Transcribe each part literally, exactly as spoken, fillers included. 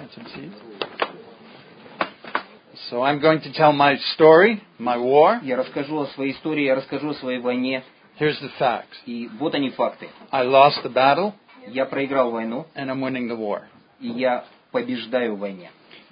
So I'm going to tell my story, my war. Я расскажу о своей истории, я расскажу о своей войне. Here's the facts. И вот они факты. I lost the battle. Я проиграл войну. And I'm winning the war. И я побеждаю в войне.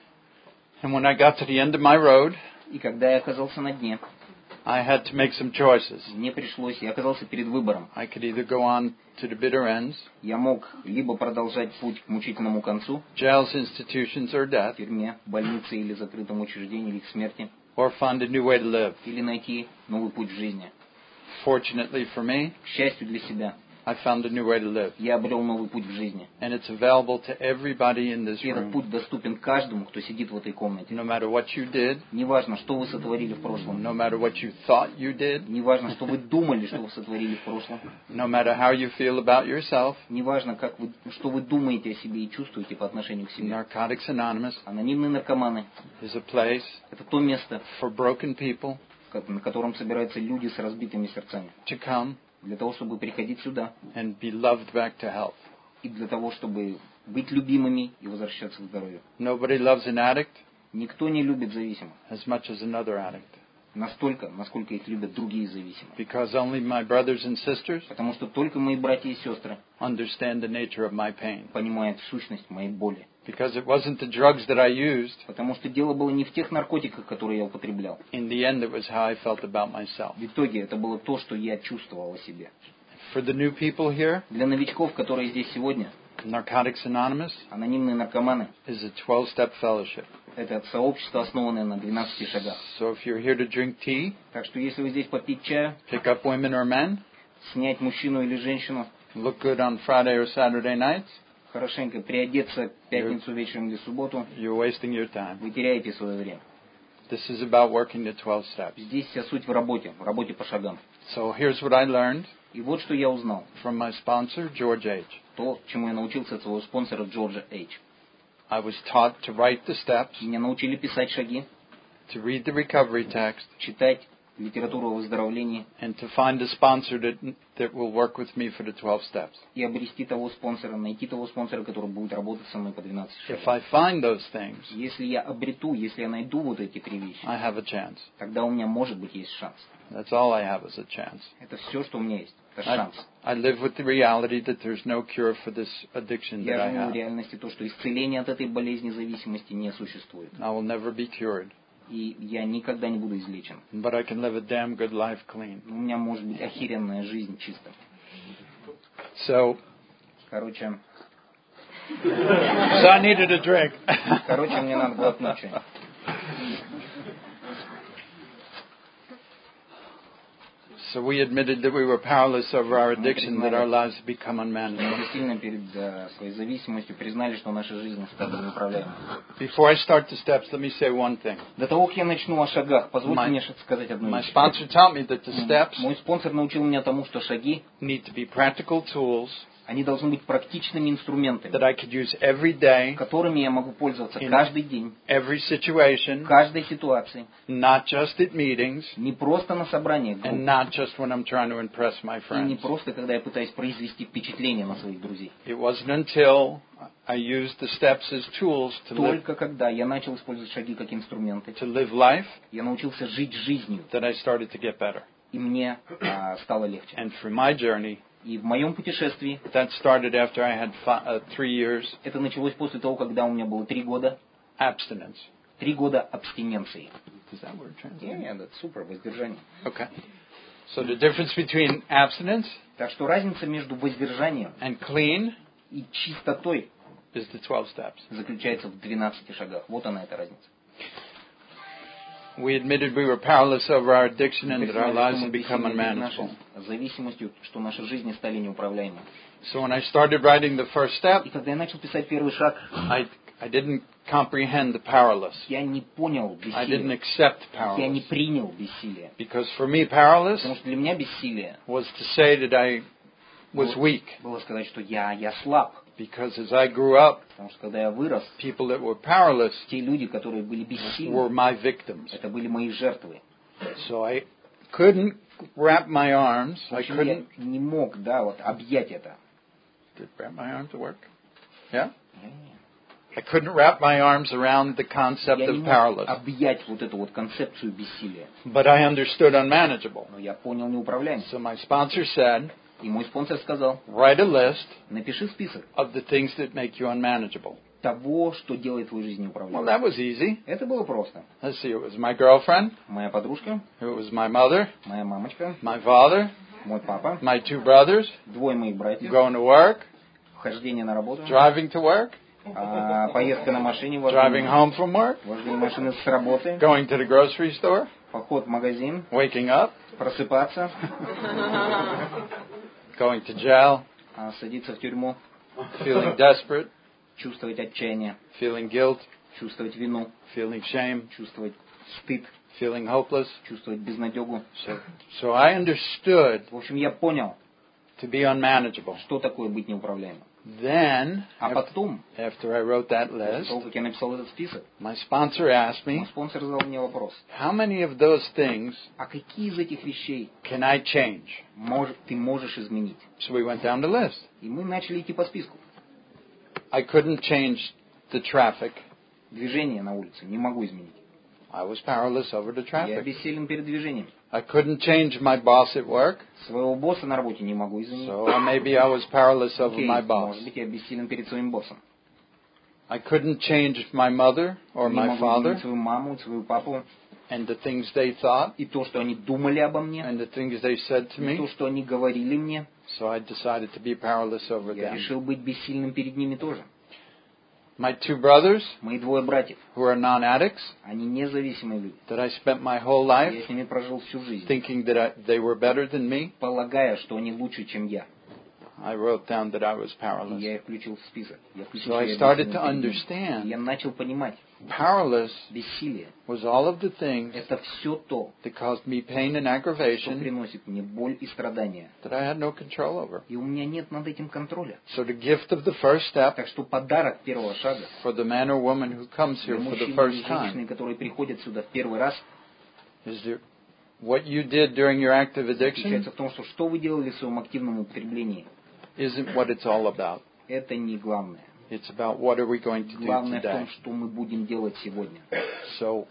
And when I got to the end of my road, и когда я оказался на дне, I had to make some choices. Мне пришлось, я оказался перед выбором. I could either go on to the bitter ends. Я мог либо продолжать путь к мучительному концу, jails, institutions, or death, в тюрьме, больнице или закрытом учреждении, или к смерти, or find a new way to live. Или найти новый путь в жизни. Fortunately for me, к счастью для себя, I found a new way to live. Я обрел новый путь в жизни. And it's available to everybody in this И этот room. путь доступен каждому, кто сидит в этой комнате. No matter what you did, Неважно, что вы сотворили в прошлом. no matter what you thought you did, Неважно, что вы думали, что вы сотворили в прошлом. no matter how you feel about yourself, Неважно, как вы, что вы думаете о себе и чувствуете по отношению к себе. Narcotics Anonymous Анонимные наркоманы is a place это то место, for broken people на котором собираются люди с разбитыми сердцами. to come Для того, чтобы приходить сюда. And be loved back to health. И для того, чтобы быть любимыми и возвращаться к здоровью. Nobody loves an addict Никто не любит зависимых. as much as another addict. Настолько, насколько их любят другие зависимые. Because only my brothers and sisters Потому что только мои братья и сестры understand the nature of my pain. понимают сущность моей боли. Because it wasn't the drugs that I used. Потому что дело было не в тех наркотиках, которые я употреблял. In the end, it was how I felt about myself. В итоге это было то, что я чувствовал о себе. For the new people here, для новичков, которые здесь сегодня, Narcotics Anonymous анонимные наркоманы, is a twelve-step fellowship. Это сообщество, основанное на двенадцати шагах. So if you're here to drink tea, так что если вы здесь попить чаю, pick up women or men, снять мужчину или женщину, look good on Friday or Saturday nights, хорошенько приодеться в пятницу you're, вечером или субботу, you're wasting your time. Вы теряете свое время. This is about working the twelve steps. Здесь вся суть в работе, в работе по шагам. So here's what I learned. И вот что я узнал. From my sponsor, George H. То, чему я научился от своего спонсора Джорджа H. I was taught to write the steps. Меня научили писать шаги. To read the recovery text. Читать литературу о выздоровлении. And to find a sponsor that, that will work with me for the twelve steps. И обрести того спонсора, найти того спонсора, который будет работать со мной по двенадцати шагам. If I find those things, если я обрету, если я найду вот эти три вещи, I have a chance. Тогда у меня может быть есть шанс. That's all I have is a chance. Это все, что у меня есть. Это I, шанс. I live with the reality that there's no cure for this addiction that I Я живу have. в реальности то, что исцеления от этой болезни зависимости не существует. I will never be cured. И я никогда не буду излечен. But I can live a damn good life clean. У меня может быть охеренная жизнь чисто. So, Короче, so I needed a drink. Короче, мне надо глотнуть что-нибудь. So we admitted that we were powerless over our addiction, that our lives had become unmanageable. Мы сильно перед своей зависимостью признали, что наша жизнь стала неуправляемой. Before I start the steps, let me say one thing. До того, как я начну о шагах, позвольте My- мне сказать одну My вещь. sponsor taught me that the steps Мой спонсор научил меня тому, что шаги, need to be practical tools они должны быть практичными инструментами, that I could use every day, которыми я могу пользоваться In- каждый день, every в situation, каждой ситуации, not just at meetings, не просто на собраниях групп, and not just when I'm trying to impress my и не friends. просто, когда я пытаюсь произвести впечатление на своих друзей. It wasn't until I used the steps as tools to live, Только когда я начал использовать шаги как инструменты, to live life я научился жить жизнью, that I started to get better. и мне а, стало легче. And through my journey, И в моем путешествии, that started after I had fi- uh, three years это началось после того, когда у меня было три года, abstinence. три года абстиненции. Is that word translated? Нет, это супер, воздержание. Okay. So the difference between abstinence Так что разница между воздержанием and clean и чистотой is the twelve steps. заключается в двенадцати шагах. Вот она, эта разница. We admitted we were powerless over our addiction and that our Признали, lives что had мы become бессильны перед unmanageable. нашей зависимостью, что наши жизни стали неуправляемыми. So when I started writing the first step, И когда я начал писать первый шаг, I, I didn't comprehend the powerless. я не понял I didn't бессилия. accept Я не powerless. принял бессилие. Because for me, powerless Потому что для меня бессилие was to say that I was weak. было сказать, что я, я слаб. Because as I grew up, Потому что когда я вырос, people that were powerless те люди, которые были were бессильны, my victims. это были мои жертвы. So I couldn't wrap my arms. В I общем, couldn't. я не мог, да, вот объять это. Did wrap my arms work? Yeah? I couldn't wrap my arms around the concept Я не of мог powerless. объять вот эту вот концепцию бессилия. But I understood unmanageable. Но я понял неуправляемость. So my sponsor said, И мой спонсор сказал, write a list напиши список of the things that make you unmanageable. того, что делает твою жизнь Well, неуправляемой. that was easy. Это было просто. Let's see, it was my girlfriend, Моя подружка, it was my mother, моя мамочка, my father, мой папа, my two brothers, двое моих братьев, going to work, хождение на работу, driving to work, а, поездка на машине, driving вождение, home from work, вождение машины с работы, going to the grocery store, поход в магазин, waking up, просыпаться, going to jail, а, садиться в тюрьму, feeling desperate, чувствовать отчаяние, feeling guilt, чувствовать вину, feeling shame, чувствовать стыд, feeling hopeless. чувствовать безнадегу. So, so I understood В общем, я понял, to be unmanageable. что такое быть неуправляемым. Then, А потом, after I wrote that после list, того, как я написал этот список, my sponsor asked мой me, спонсор задал мне вопрос. how many of those things А какие из этих вещей can I change? мож- ты можешь изменить? So we went down the list. И мы начали идти по списку. I couldn't change the traffic. Движение на улице не могу изменить. I was powerless over the Я traffic. бессилен перед движением. I couldn't change my boss at work, Своего босса на работе не могу изменить. so maybe I was powerless over Окей, my boss. может быть, я бессилен перед своим боссом. I couldn't change my mother or Не my могу father изменить свою маму, свою папу. and the things they thought И то, что они думали обо мне. and the things they said to И то, me. что они говорили мне. So I decided to be powerless over Я them. решил быть бессильным перед ними тоже. My two brothers, Мои двое братьев, who are non-addicts, они независимые люди. that I spent my whole Я life с ними прожил всю жизнь, thinking that I, they were better than me, полагая, что они лучше, чем я. I wrote down that I was И powerless. я их включил в список. Я включил, So что I я started бессилен to перед ними. И understand я начал понимать, powerless бессилие was all of the things – это все то, that caused me pain and что aggravation приносит мне боль и страдания. that I had no control over. И у меня нет над этим контроля. So the gift of the first step Так что подарок первого шага for the man or woman who comes для here for the мужчин и first time женщины, которые приходят сюда в первый раз, is that what you did during your active addiction заключается в том, что что вы делали в своем активном употреблении, isn't what it's all about. это не главное. It's about what are we going to do Главное в today. том, что мы будем делать сегодня. So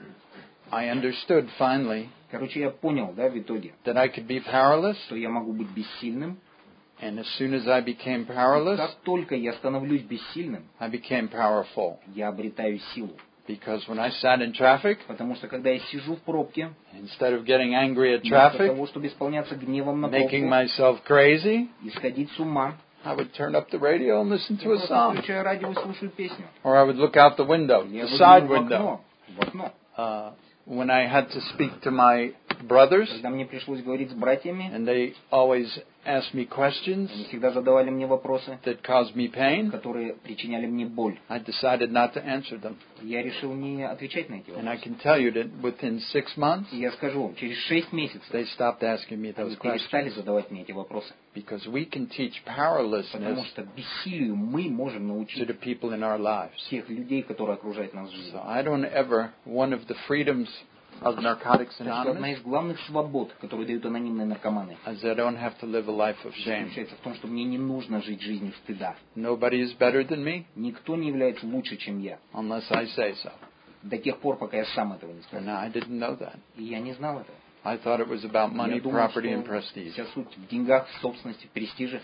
I understood finally Короче, я понял, да, в итоге, that I could be powerless, что я могу быть бессильным. and as soon as I became И powerless, как только я становлюсь бессильным, I became powerful. я обретаю силу. Because when I sat in traffic, Потому что когда я сижу в пробке, instead of getting angry at вместо traffic, того, чтобы исполняться гневом на making пробку myself crazy, и сходить с ума, I would turn up the radio and listen я to a просто song. включаю радио и слушаю песню. Or I would look out the window, Я the side выгляну в window. окно, в окно. Uh, when I had to speak to my brothers, Когда мне пришлось говорить с братьями, and they always asked me questions они всегда задавали мне вопросы, that caused me pain, которые причиняли мне боль. I decided not to answer them. Я решил не отвечать на эти And I вопросы. can tell you that within six months, И я скажу вам, через шесть месяцев they stopped asking me those они перестали questions. задавать мне эти вопросы. Because we can teach Потому powerlessness что бессилию мы можем to научить the people in our lives. тех людей, которые окружают нас в жизни. So I don't ever, one of the freedoms of Narcotics Так что одна Anonymous из главных свобод, которые дают анонимные наркоманы, is I don't have to live a life of shame. заключается в том, что мне не нужно жить жизнью стыда. Nobody is better than me Никто не является лучше, чем я. unless I say so. До тех пор, пока я сам этого не And скажу. I didn't know that. И я не знал этого. I thought it was about money, Я думал, property, and что prestige. вся суть в деньгах, в собственности, в престиже.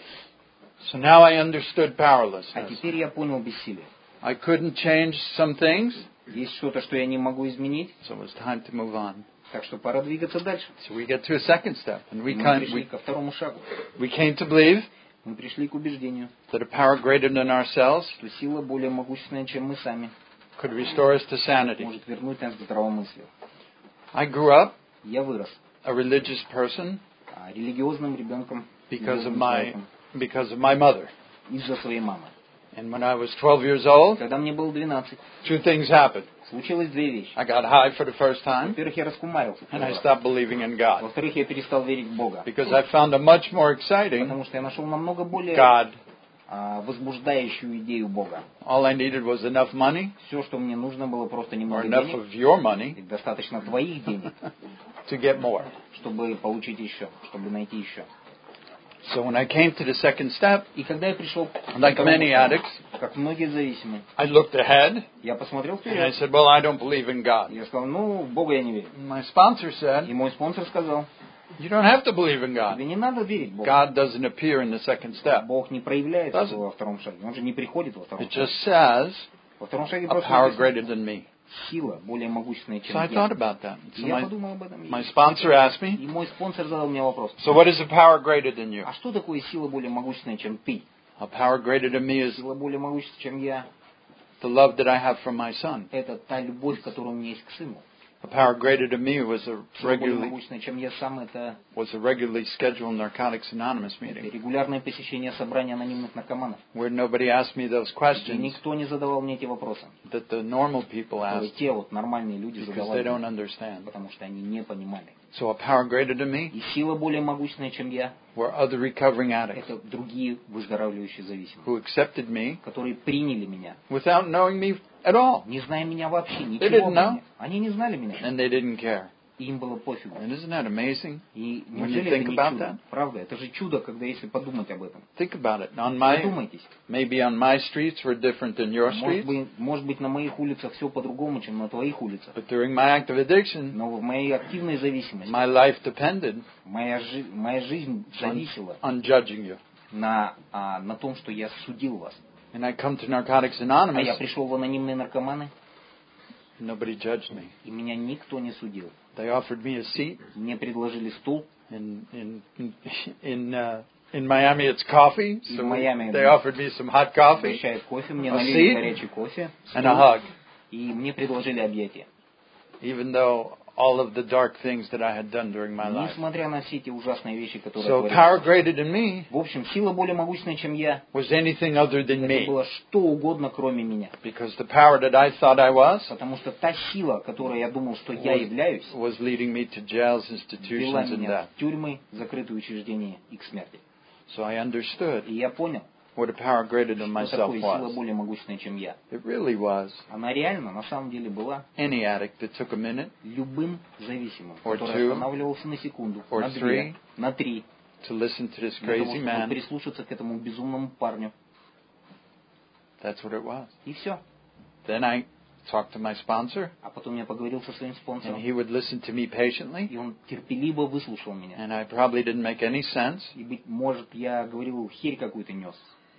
So now I understood А powerlessness. теперь я понял бессилие. I couldn't change some things, Есть что-то, что я не могу изменить, so it was time to move on. так что пора двигаться дальше. So we get to a second step, and we, И мы can, пришли we, ко второму шагу. we came to believe Мы пришли к убеждению, that a power greater than ourselves что сила более могущественная, чем мы сами, could restore us to sanity. может вернуть нас к здравомыслию. I grew up Я вырос a religious person а, религиозным ребенком because of религиозным my человеком, because of my mother. из-за своей мамы. And when I was twelve years old, Когда мне было двенадцать, two things happened. случилось две вещи. I got high for the first time, Во-первых, я раскумарился. and I stopped believing in God Во-вторых, я перестал верить в Бога. because I found a much more exciting Потому что я нашел намного более God. а, возбуждающую идею Бога. All I needed was enough money, Все, что мне нужно было, просто or немного enough денег. of your money, И достаточно твоих денег, to get more. чтобы получить еще, чтобы найти еще. So when I came to the second step, И когда я пришел, like many addicts, как многие зависимые, I looked ahead я посмотрел and I вперед. said, well, I don't believe in God. Я сказал, ну, в Бога я не верю. And my sponsor И said, мой спонсор сказал, you don't have to believe in God. тебе не надо верить в Бога. God doesn't appear in the second step. Бог не проявляется Doesn't. во втором шаге. Он же не приходит во втором It шаге. just says Во втором шаге a просто power написано, greater than me. сила более могущественная, чем So I я. thought about that. И So я my, подумал об этом. my sponsor asked me, И мой спонсор задал мне вопрос. so what is a power greater than you? А что такое сила более могущественная, чем ты? A power greater than me is Сила более могущественная, чем я. the love that I have for my son. Это та любовь, которая у меня есть к сыну. A power greater than me was a Сила более regularly могущественная, чем я сам, это was a regularly scheduled Narcotics Anonymous meeting регулярное посещение собрания анонимных наркоманов. where nobody asked me those И questions никто не задавал мне эти вопросы. that the normal people которые ask те вот нормальные люди because задавали they don't мне, understand. потому что они не понимали. So a power greater than me И сила более могущественная, чем я, were other recovering addicts это другие выздоравливающие зависимые, who accepted me которые приняли меня, without knowing me at all, не зная меня вообще, didn't ничего обо know. мне. Они не знали меня, and they didn't care. и им было пофигу. And isn't that amazing? И When you неужели think это не about чудо? that? Правда, это же чудо, когда если подумать об этом. Think about it. On my Задумайтесь. maybe on my streets were different than your Может streets, быть, может быть, на моих улицах все по-другому, чем на твоих улицах. but during my active addiction, Но в моей активной зависимости my life depended моя, жи- моя жизнь зависела on judging you. на, а, на том, что я судил вас. And I come to Narcotics А Anonymous, я пришел в анонимные наркоманы, nobody judged me. и меня никто не судил. They offered me a seat. Мне предложили стул. In in in uh, in Miami, it's coffee. In So Miami, they offered me some hot coffee Угощают кофе, мне A налили seat горячий кофе, and a hug, и мне предложили объятия. even though all of the dark things that I had done during my life. Несмотря на все эти ужасные вещи, которые So творились. power greater than me В общем, сила более могущественная, чем я. was anything other than Это me, было что угодно, кроме меня. because the power that I thought I was Потому что та сила, которой я думал, что я являюсь, was leading me to jails, вела institutions, and меня death. в тюрьмы, закрытые учреждения и к смерти. So I understood И я понял, what a power greater than что myself такое сила was. более могущественная, чем я. It really was Она реально, на самом деле, была any addict that took a minute любым зависимым, Or который two, останавливался на секунду, or на three, две, на три, to listen to this для того, crazy чтобы man. прислушаться к этому безумному парню. That's what it was. И все. Then I talked to my sponsor, А потом я поговорил со своим and спонсором, he would listen to me patiently, и он терпеливо выслушал меня. and I probably didn't make any sense, И, быть может, я говорил, херь какую-то нес,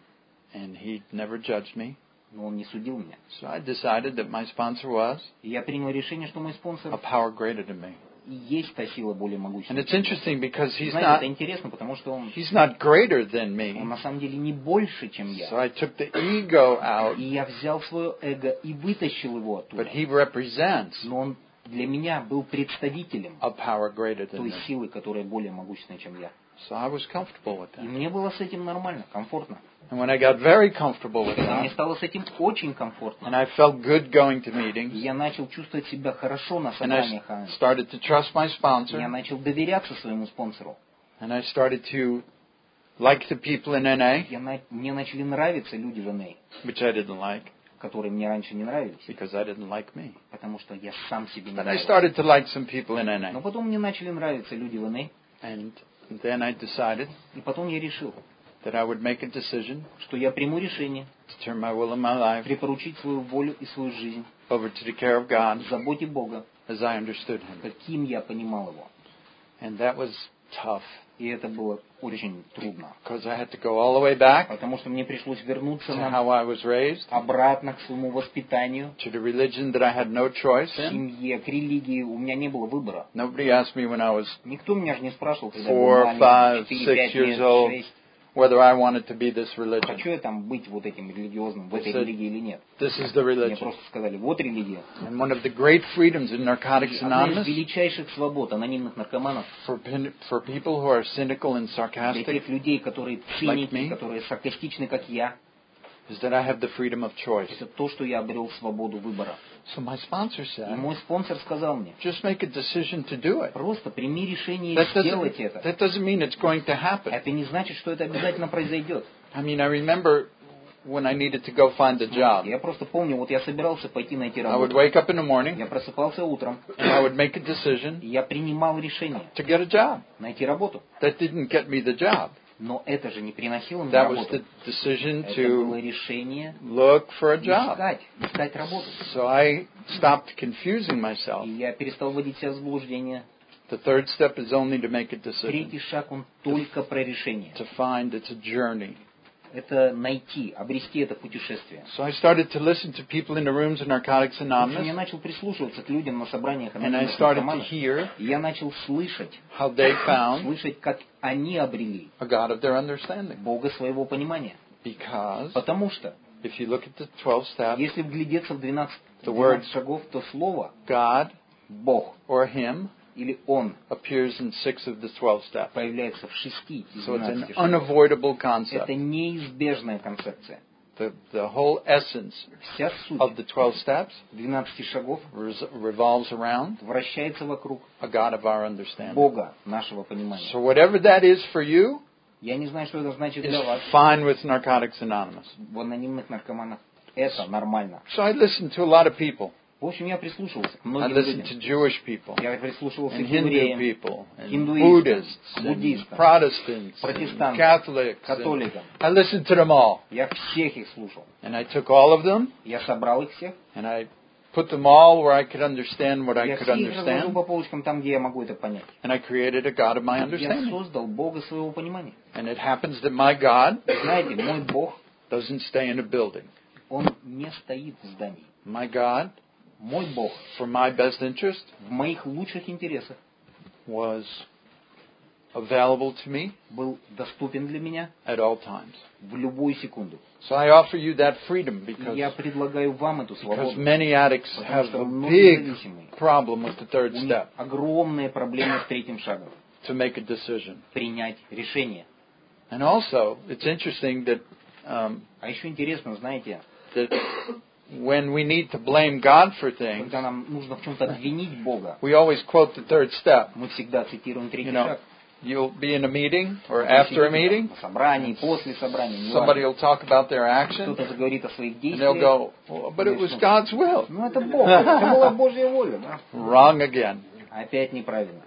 and he never judged me. но он не судил меня. So I decided that my sponsor was И я принял решение, что мой a спонсор power greater than me. и есть та сила более And могущественная. it's interesting because he's Знаете, not это интересно, потому что он, he's not greater than он me. на самом деле не больше, чем So я. I took the ego out, И я взял свое эго и вытащил его but оттуда. he represents Но он для меня был представителем a power greater than той me. силы, которая более могущественная, чем я. So I was comfortable with И that. мне было с этим нормально, комфортно. And when I got very comfortable with Когда мне that, стало с этим очень комфортно, and I felt good going to и meetings, я начал чувствовать себя хорошо на and I собраниях, а started to trust my я sponsor, начал доверяться своему спонсору. and I started to like the people in N A, Я на- мне начали нравиться люди в эн эй, which I didn't like которые мне раньше не нравились, because I didn't like me. потому что я сам себе не But I нравился. started to like some people in N Но A, потом мне начали нравиться люди в эн эй, and then I decided и потом я решил, that I would make a decision что я приму решение to turn my will and my life припоручить свою волю и свою жизнь over to the care of God в заботе Бога, as I understood Him. каким я понимал его. And that was tough И это было очень трудно, because I had to go all the way back потому что мне пришлось вернуться to на how I was raised, обратно к своему воспитанию, to the religion that I had no choice к in. семье, к религии. У меня не было выбора. Nobody asked me when I was Никто меня же не спрашивал, когда я four, был five, маленький, six четыре, пять years лет, old, шесть. whether I wanted to be this religion. Хочу я там быть вот этим религиозным, в этой Said, религии или нет. This is the Мне religion. просто сказали, вот религия. And one of the great freedoms in Narcotics И одна из Anonymous величайших свобод анонимных наркоманов for, pin- for people who are cynical and для sarcastic тех людей, которые Like циники, me? которые саркастичны, как я, is that I have the freedom of choice. это то, что я обрел свободу выбора. So my sponsor И said, мой спонсор сказал мне, just make a decision to do it. просто прими решение That и сделать doesn't, это. that doesn't mean it's going to happen. Это не значит, что это обязательно произойдет. I mean, I remember when I needed to go find a job. Я просто помню, вот я собирался пойти найти I would работу. wake up in the morning Я просыпался утром, and I would make a decision и я принимал решение to get a job. найти работу. That didn't get me the job. Но это же не приносило мне That was работу. the decision Это было to решение look for a job. искать, искать работу. So I stopped confusing myself. И я перестал вводить себя в заблуждение. The third step is only to make a decision, Третий шаг, он только про решение. to find it's a journey. Это найти, обрести это путешествие. So I started to listen to people in the rooms of Narcotics В общем, я Anonymous, начал прислушиваться к людям на собраниях and I анонимных started to наркоманов. hear И я начал слышать, how they found слышать, как они обрели a God of their understanding. Бога своего понимания. Because Потому что, if you look at the twelve steps, если вглядеться в двенадцать, The word двенадцать шагов, то слово God Бог or Him или Он appears in six of the twelve steps. появляется в шести из So it's an двенадцати шагов. unavoidable concept. Это неизбежная концепция. The, the whole essence Вся суть of the twelve steps двенадцати шагов res- revolves around вращается вокруг a God of our understanding. Бога нашего понимания. So whatever that is for you Я не знаю, что это значит is для вас. fine with Narcotics Anonymous. В анонимных наркоманах это нормально. So I listened to a lot of people. В общем, я прислушивался к I многим listened to людям. Jewish people, Я прислушивался and к Hindu евреям, people, and Индуистам, Buddhists, and буддистам, Protestants, and протестантам, Catholics. and католикам. I listened to them all. Я всех их слушал. And I took all of them, Я собрал их всех. and I put them all where I could understand what I Я could все их разложу understand, по полочкам там, где я могу это понять. and I created a God of my Я understanding. создал Бога своего понимания. And it happens that my God Знаете, мой Бог, doesn't stay in a building. Он не стоит в здании. My God, Мой Бог for my best interest, в моих лучших интересах was available to me был доступен для меня at all times. в любую секунду. So I offer you that freedom И because, я предлагаю вам эту because свободу. many addicts Потому have что a многие big зависимые, problem with the third у них step, огромные проблемы с третьим шагом. to make a decision. Принять решение. And also, it's interesting that um, А еще интересно, знаете, that when we need to blame God for things, когда нам нужно в чем-то обвинить Бога, we always quote the third step. мы всегда цитируем третий You know, шаг. you'll be in a meeting or Вы after a сидите meeting, там на собрании, после собрания, somebody неважно. will talk about their action, Кто-то заговорит о своих and they'll действиях. go, well, but it was God's will. Ну это Бог, это была Божья воля. Да? Wrong again. Опять неправильно.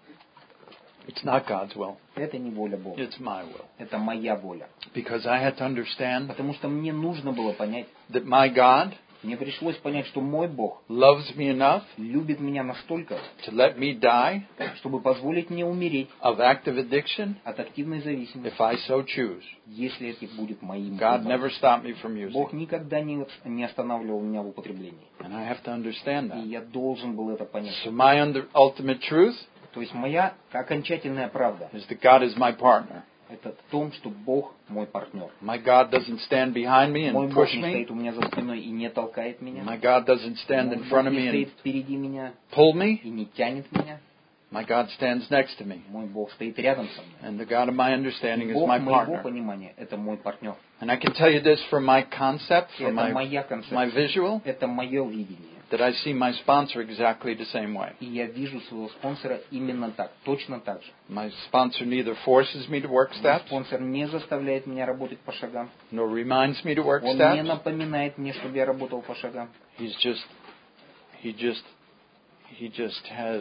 It's not God's will. Это не воля Бога. It's my will. Это моя воля. Because I had to understand Потому что мне нужно было понять, that my God мне пришлось понять, что мой Бог loves me enough любит меня настолько, to let me die чтобы позволить мне умереть of active addiction от активной зависимости, if I so choose. если это будет моим God выбором. never stopped me from using Бог it. никогда не, не останавливал меня в употреблении. And I have to understand И that. я должен был это понять. So my under, ultimate truth То есть моя окончательная правда is that God is my partner. это в том, что Бог мой партнер. My God doesn't stand behind me Мой and Бог push не me. стоит у меня за спиной и не толкает меня. My God doesn't stand Мой in Бог front of не me стоит and впереди меня pull me. и не тянет меня. My God stands next to me. Мой Бог стоит рядом со мной. And the God of my understanding is Бог my моего partner. понимания это мой партнер. And I can tell you this from my concept, Это from my, моя my концепция. visual, Это мое видение. that I see my sponsor exactly the same way. И я вижу своего спонсора именно так, точно так же. My sponsor neither forces me to work Мой steps, спонсор не заставляет меня работать по шагам. nor reminds me to work Он не steps. напоминает мне, чтобы я работал по шагам. He's just, he just, he just has,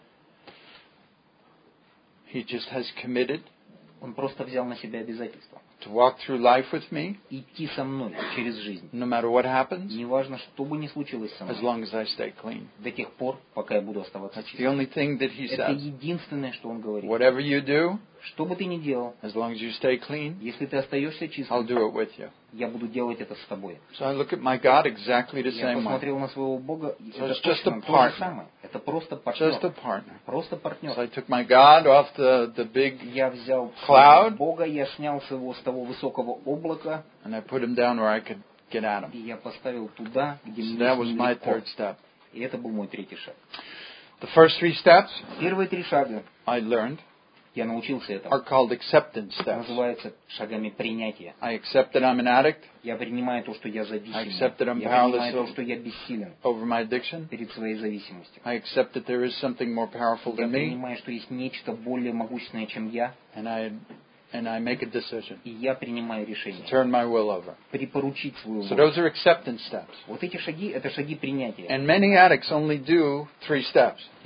he just has committed Он просто взял на себя обязательство to walk through life with me, идти со мной через жизнь. no matter what happens, Неважно, что бы ни случилось со as мной, long as I stay clean. до тех пор, пока я буду оставаться That's the чистым. only thing that he Это says. единственное, что он говорит. Whatever you do, Что бы ты ни делал, as long as you stay clean, если ты остаешься I'll чистым, do it with you. я буду делать это с тобой. So I look at my God exactly the Я same way. посмотрел на своего Бога, и So это it's just точно a то partner. же самое. Это просто Just a партнер. partner. Просто So партнер. I took my God off the, the big, Я взял Cloud. Бога, я снял его с того высокого облака, and I put him down where I could get at him. и я поставил туда, где So мне that с was ним my легко. third step. И это был мой третий шаг. The first three steps Первые три шага, I learned я научился этому, are called acceptance steps. называются шагами принятия. I accept that I'm an addict Я принимаю то, что я I зависим. accept that I'm Я powerless принимаю то, over- что я бессилен over my addiction. перед своей зависимостью. I accept that there is something more powerful Я than me, принимаю, что есть нечто более могущественное, чем я, and I and I make a decision и я принимаю to решение turn my will over. припоручить свою So волю. those are acceptance steps. Вот эти шаги, это шаги принятия. And many addicts only do three steps.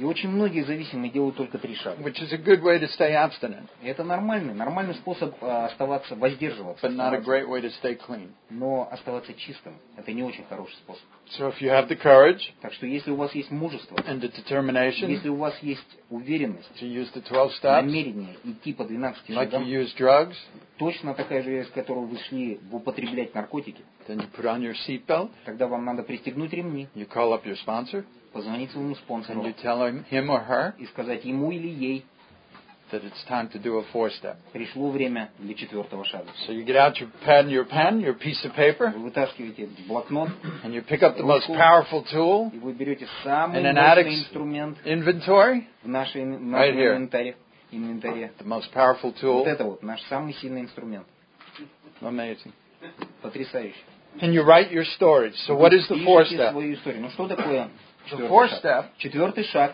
И очень многие зависимые делают только три шага. which is a good way to stay abstinent, И это нормальный, нормальный способ а, оставаться, воздерживаться, but not a оставаться, great way to stay clean. но оставаться чистым. Это не очень хороший способ. So if you have the courage Так что если у вас есть мужество, and the determination если у вас есть уверенность, to use the twelve steps, намерение идти по двенадцати like you шагам, use drugs, точно такая же, с которой вы шли в употреблять наркотики, then you put on your seatbelt, тогда вам надо пристегнуть ремни, you call up your sponsor, позвонить своему and спонсору you tell him, him or her и сказать ему или ей, that it's time to do a four-step. пришло время для четвертого шага. So you get out your pen, your pen, your piece of paper, Вы вытаскиваете блокнот, and you pick up the most powerful tool и вы берете самый in an мощный addict's инструмент inventory, в нашей, в Right нашем here. инвентаре. инвентаре. the most powerful Вот tool. это вот наш самый сильный инструмент. Amazing. Потрясающий. And you write your stories. So what is the Пишите fourth step? свою историю. Ну что такое The четвертый fourth шаг? step Четвертый шаг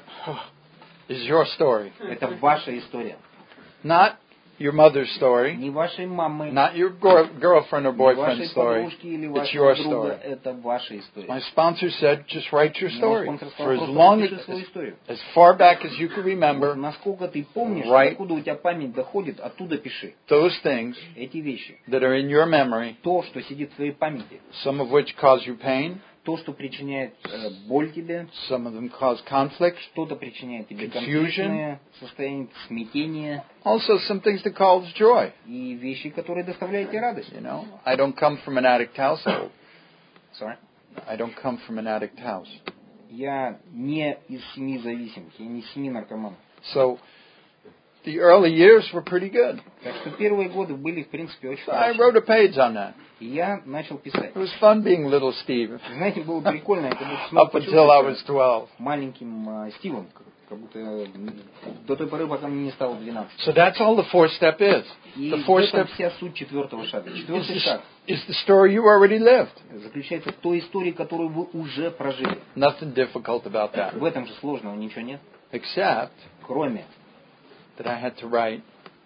is your story. – это ваша история. Not your mother's story, Не вашей мамы, not your gir- girlfriend or не boyfriend's вашей story. подружки или It's вашего your друга. story. Это ваша история. My sponsor said, just write your Мой story. спонсор For сказал, as просто long as, напиши свою историю. as far back as you can Вот remember, насколько ты помнишь, Right. откуда у тебя память доходит, оттуда пиши. those things Эти вещи. that are in your memory, То, что сидит в твоей памяти. some of which cause you pain, То, что причиняет э, боль тебе. some of them cause conflict, Что-то причиняет тебе Confusion. конфликтное состояние, смятение. also some things that cause joy. И вещи, которые доставляют тебе радость. You know, I don't come from an addict household. Sorry. I don't come from an addict house. Я не из семьи зависимых, я не из семьи наркоманов. So the early years were pretty good. Так что первые годы были, в принципе, очень So I хорошие. wrote a page on that. И я начал писать. It was fun being little Steve Знаете, было прикольно, я как будто снова up until I was почувствовал twelve. маленьким э, Стивом, как, как будто э, до той поры, пока мне не стало двенадцать. So that's all the fourth step is. И The в fourth этом step вся суть четвертого шага. is Четвертый the, шаг is the story you already lived. заключается в той истории, которую вы уже прожили. Nothing difficult about that. В этом же сложного ничего нет, Except кроме that I had to write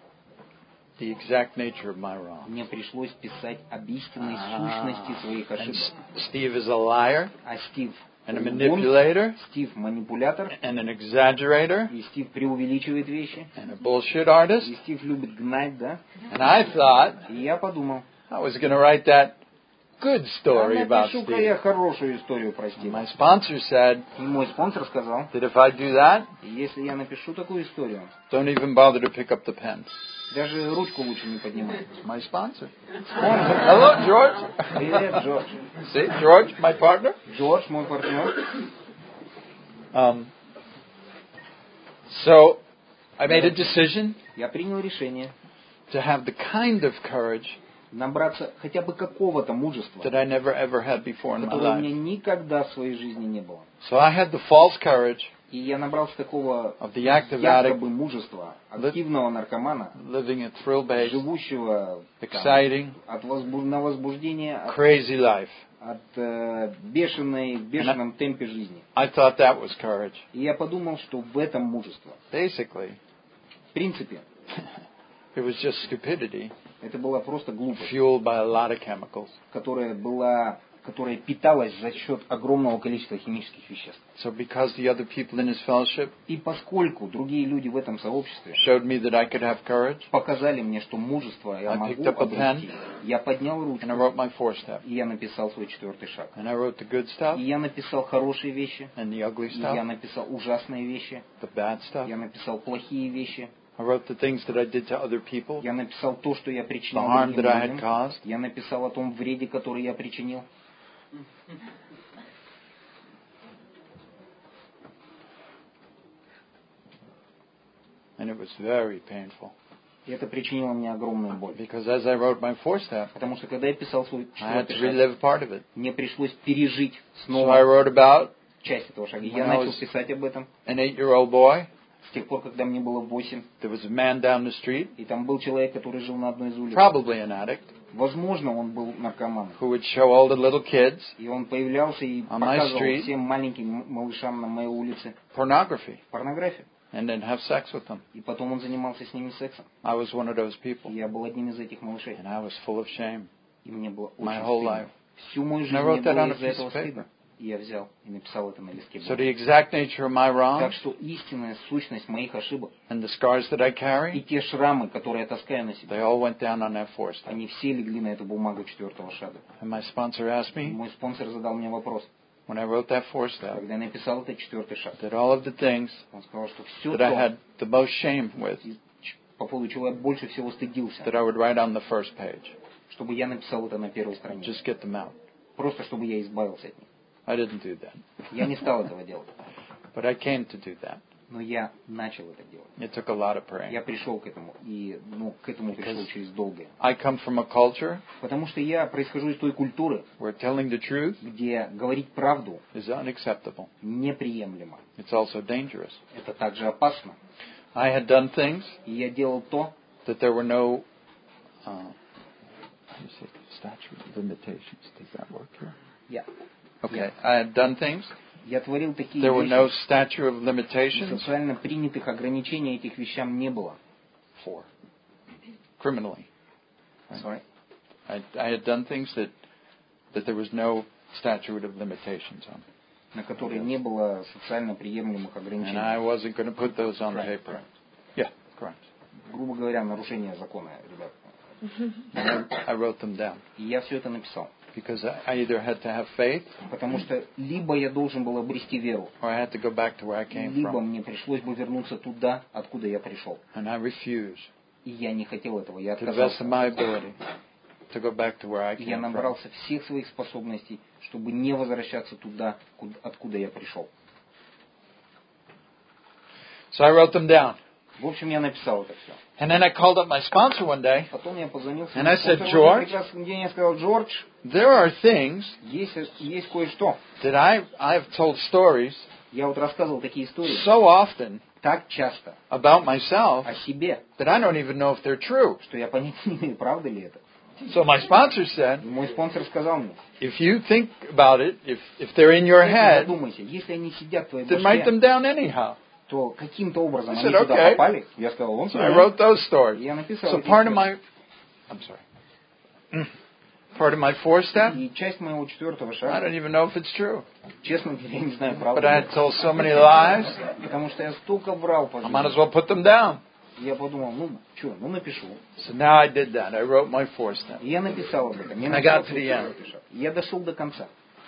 the exact nature of my wrong. мне пришлось писать об истинной Ah. сущности своих And ошибок. S- Steve is a liar А Стив and a лгун, manipulator Стив манипулятор, and an exaggerator и Стив преувеличивает вещи, and a bullshit artist. и Стив любит гнать, да? And I thought И я подумал, I was going to write that good а story about напишу-ка я Steve. хорошую историю про Стива. My sponsor said И мой спонсор сказал, that if I do that, если я напишу такую историю, don't even bother to pick up the pen. даже ручку лучше не поднимать. My sponsor. Спонсор. Hello, George. Привет, Джордж. See, George, my partner. Джордж, мой партнер. Um, so I made a decision Я принял решение to have the kind of courage набраться хотя бы какого-то мужества, that I never ever had before in my которого у меня life. никогда в своей жизни не было. So I had the false courage И я набрался такого of the active addict, якобы мужества, активного наркомана, living a thrill-based, живущего там, exciting, от возбу- на возбуждение, от, crazy life. от э, бешеной, в бешеном темпе жизни. I thought that was courage. И я подумал, что в этом мужество. Basically, В принципе, it was just stupidity это была просто глупость, fueled by a lot of chemicals. которая была, которая питалась за счет огромного количества химических веществ. So because the other people in his fellowship И поскольку другие люди в этом сообществе showed me that I could have courage, показали мне, что мужество я I могу picked up a обрести, я поднял and I ручку, wrote my four step. и я написал свой четвертый шаг. And I wrote the good stuff И я написал хорошие вещи, and the ugly и я stuff, написал ужасные вещи, the bad stuff. я написал плохие вещи, I wrote the things that I did to other people, я написал то, что я the причинил harm другим that I had людям, caused. я написал о том вреде, который я причинил. And it was very painful. И это причинило мне огромную боль. Because as I wrote my four step, Потому что когда я писал свой I had четвертый to шаг, relive part of it. мне пришлось пережить So I снова wrote about часть этого шага. И When я I начал was- писать об этом an eight-year-old boy. с тех пор, когда мне было восемь. There was a man down the street, И там был человек, который жил на одной из улиц. probably an addict, Возможно, он был наркоманом. who would show all the little kids И он появлялся и On my показывал street. всем маленьким м- малышам на моей улице pornography порнографию. and then have sex with them. И потом он занимался с ними сексом. I was one of those И people. я был одним из этих малышей. And I was full of shame. И мне было My очень whole стыдно. life. Всю мою And жизнь I мне wrote that было on a из-за piece этого of paper. стыдно. И я взял и написал это на листке So бумаги. the exact nature of my Так wrongs что истинная сущность моих ошибок and the scars that I и carry, те шрамы, которые я таскаю на they себе, all went down on that four step. они все легли на эту бумагу четвертого шага. And my sponsor asked И me, мой спонсор задал мне вопрос, when I wrote that four step, когда я написал этот четвертый шаг. that all of the things Он сказал, что все that I то, had the most shame with, по поводу чего я больше всего стыдился, that I would write on the first page. чтобы я написал это на первой странице. Just get them out. Просто чтобы я избавился от них. I didn't do that. Я не стал этого делать. But I came to do that. Но я начал это делать. It took a lot of praying. Я пришел к этому. И ну, к этому пришел через долгое. I come from a culture Потому что я происхожу из той культуры, where telling the truth где говорить правду is unacceptable. неприемлемо. It's also dangerous. Это также опасно. I had done things И я делал то, that there were no uh, how do you say, statute of limitations. Does that work here? я, Okay. I had done things. я творил такие There were no вещи, statute of и limitations социально принятых ограничений этих вещам не было. for criminally. Sorry. I, I had done things that that there was no statute of limitations on, На которые не было социально приемлемых and I ограничений. wasn't going to put those on the Right, paper. right. Yeah, correct. Грубо говоря, нарушение закона, ребят. And I, I wrote them down И я все это написал. because I, I either had to have faith Потому что либо я должен был обрести веру, or I had to go back to where I came либо from, мне пришлось бы вернуться туда, откуда я пришел. and I refused, И я не хотел этого, я to the best отказался. of my ability, to go back to where I И я came from. набрался всех своих способностей, чтобы не возвращаться туда, куда- откуда я пришел. So I wrote them down, В общем, я написал это все. and then I called up my sponsor one day. Потом я позвонил And I said, спонсору в один "George?" прекрасный день, я сказал: Джордж, There are things есть, есть кое-что. that I I've told stories Я вот рассказывал такие истории so often так часто about myself о себе, that I don't even know if they're true. что я понятия не имею, правда ли это. So my sponsor said, И мой спонсор сказал мне: if you think about it, if if they're in your head, задумайся, если они сидят в твоей then write башке, them down anyhow. то каким-то образом I они said, туда "Okay." попали. Я сказал: он So I wrote those stories. Я написал So эти part of истории. my, I'm sorry, part of my four step, И часть моего четвертого I шага, don't even know if it's true. честно говоря, я не знаю, But правда I ли had told so many lies, это. Потому что я столько врал по I might as жизни. well put them down. И я подумал: ну, что, ну напишу. So now I did that. I wrote my four step. И я написал об этом. Я, I написал got to свой the end. четвертый шаг. И я дошел до конца.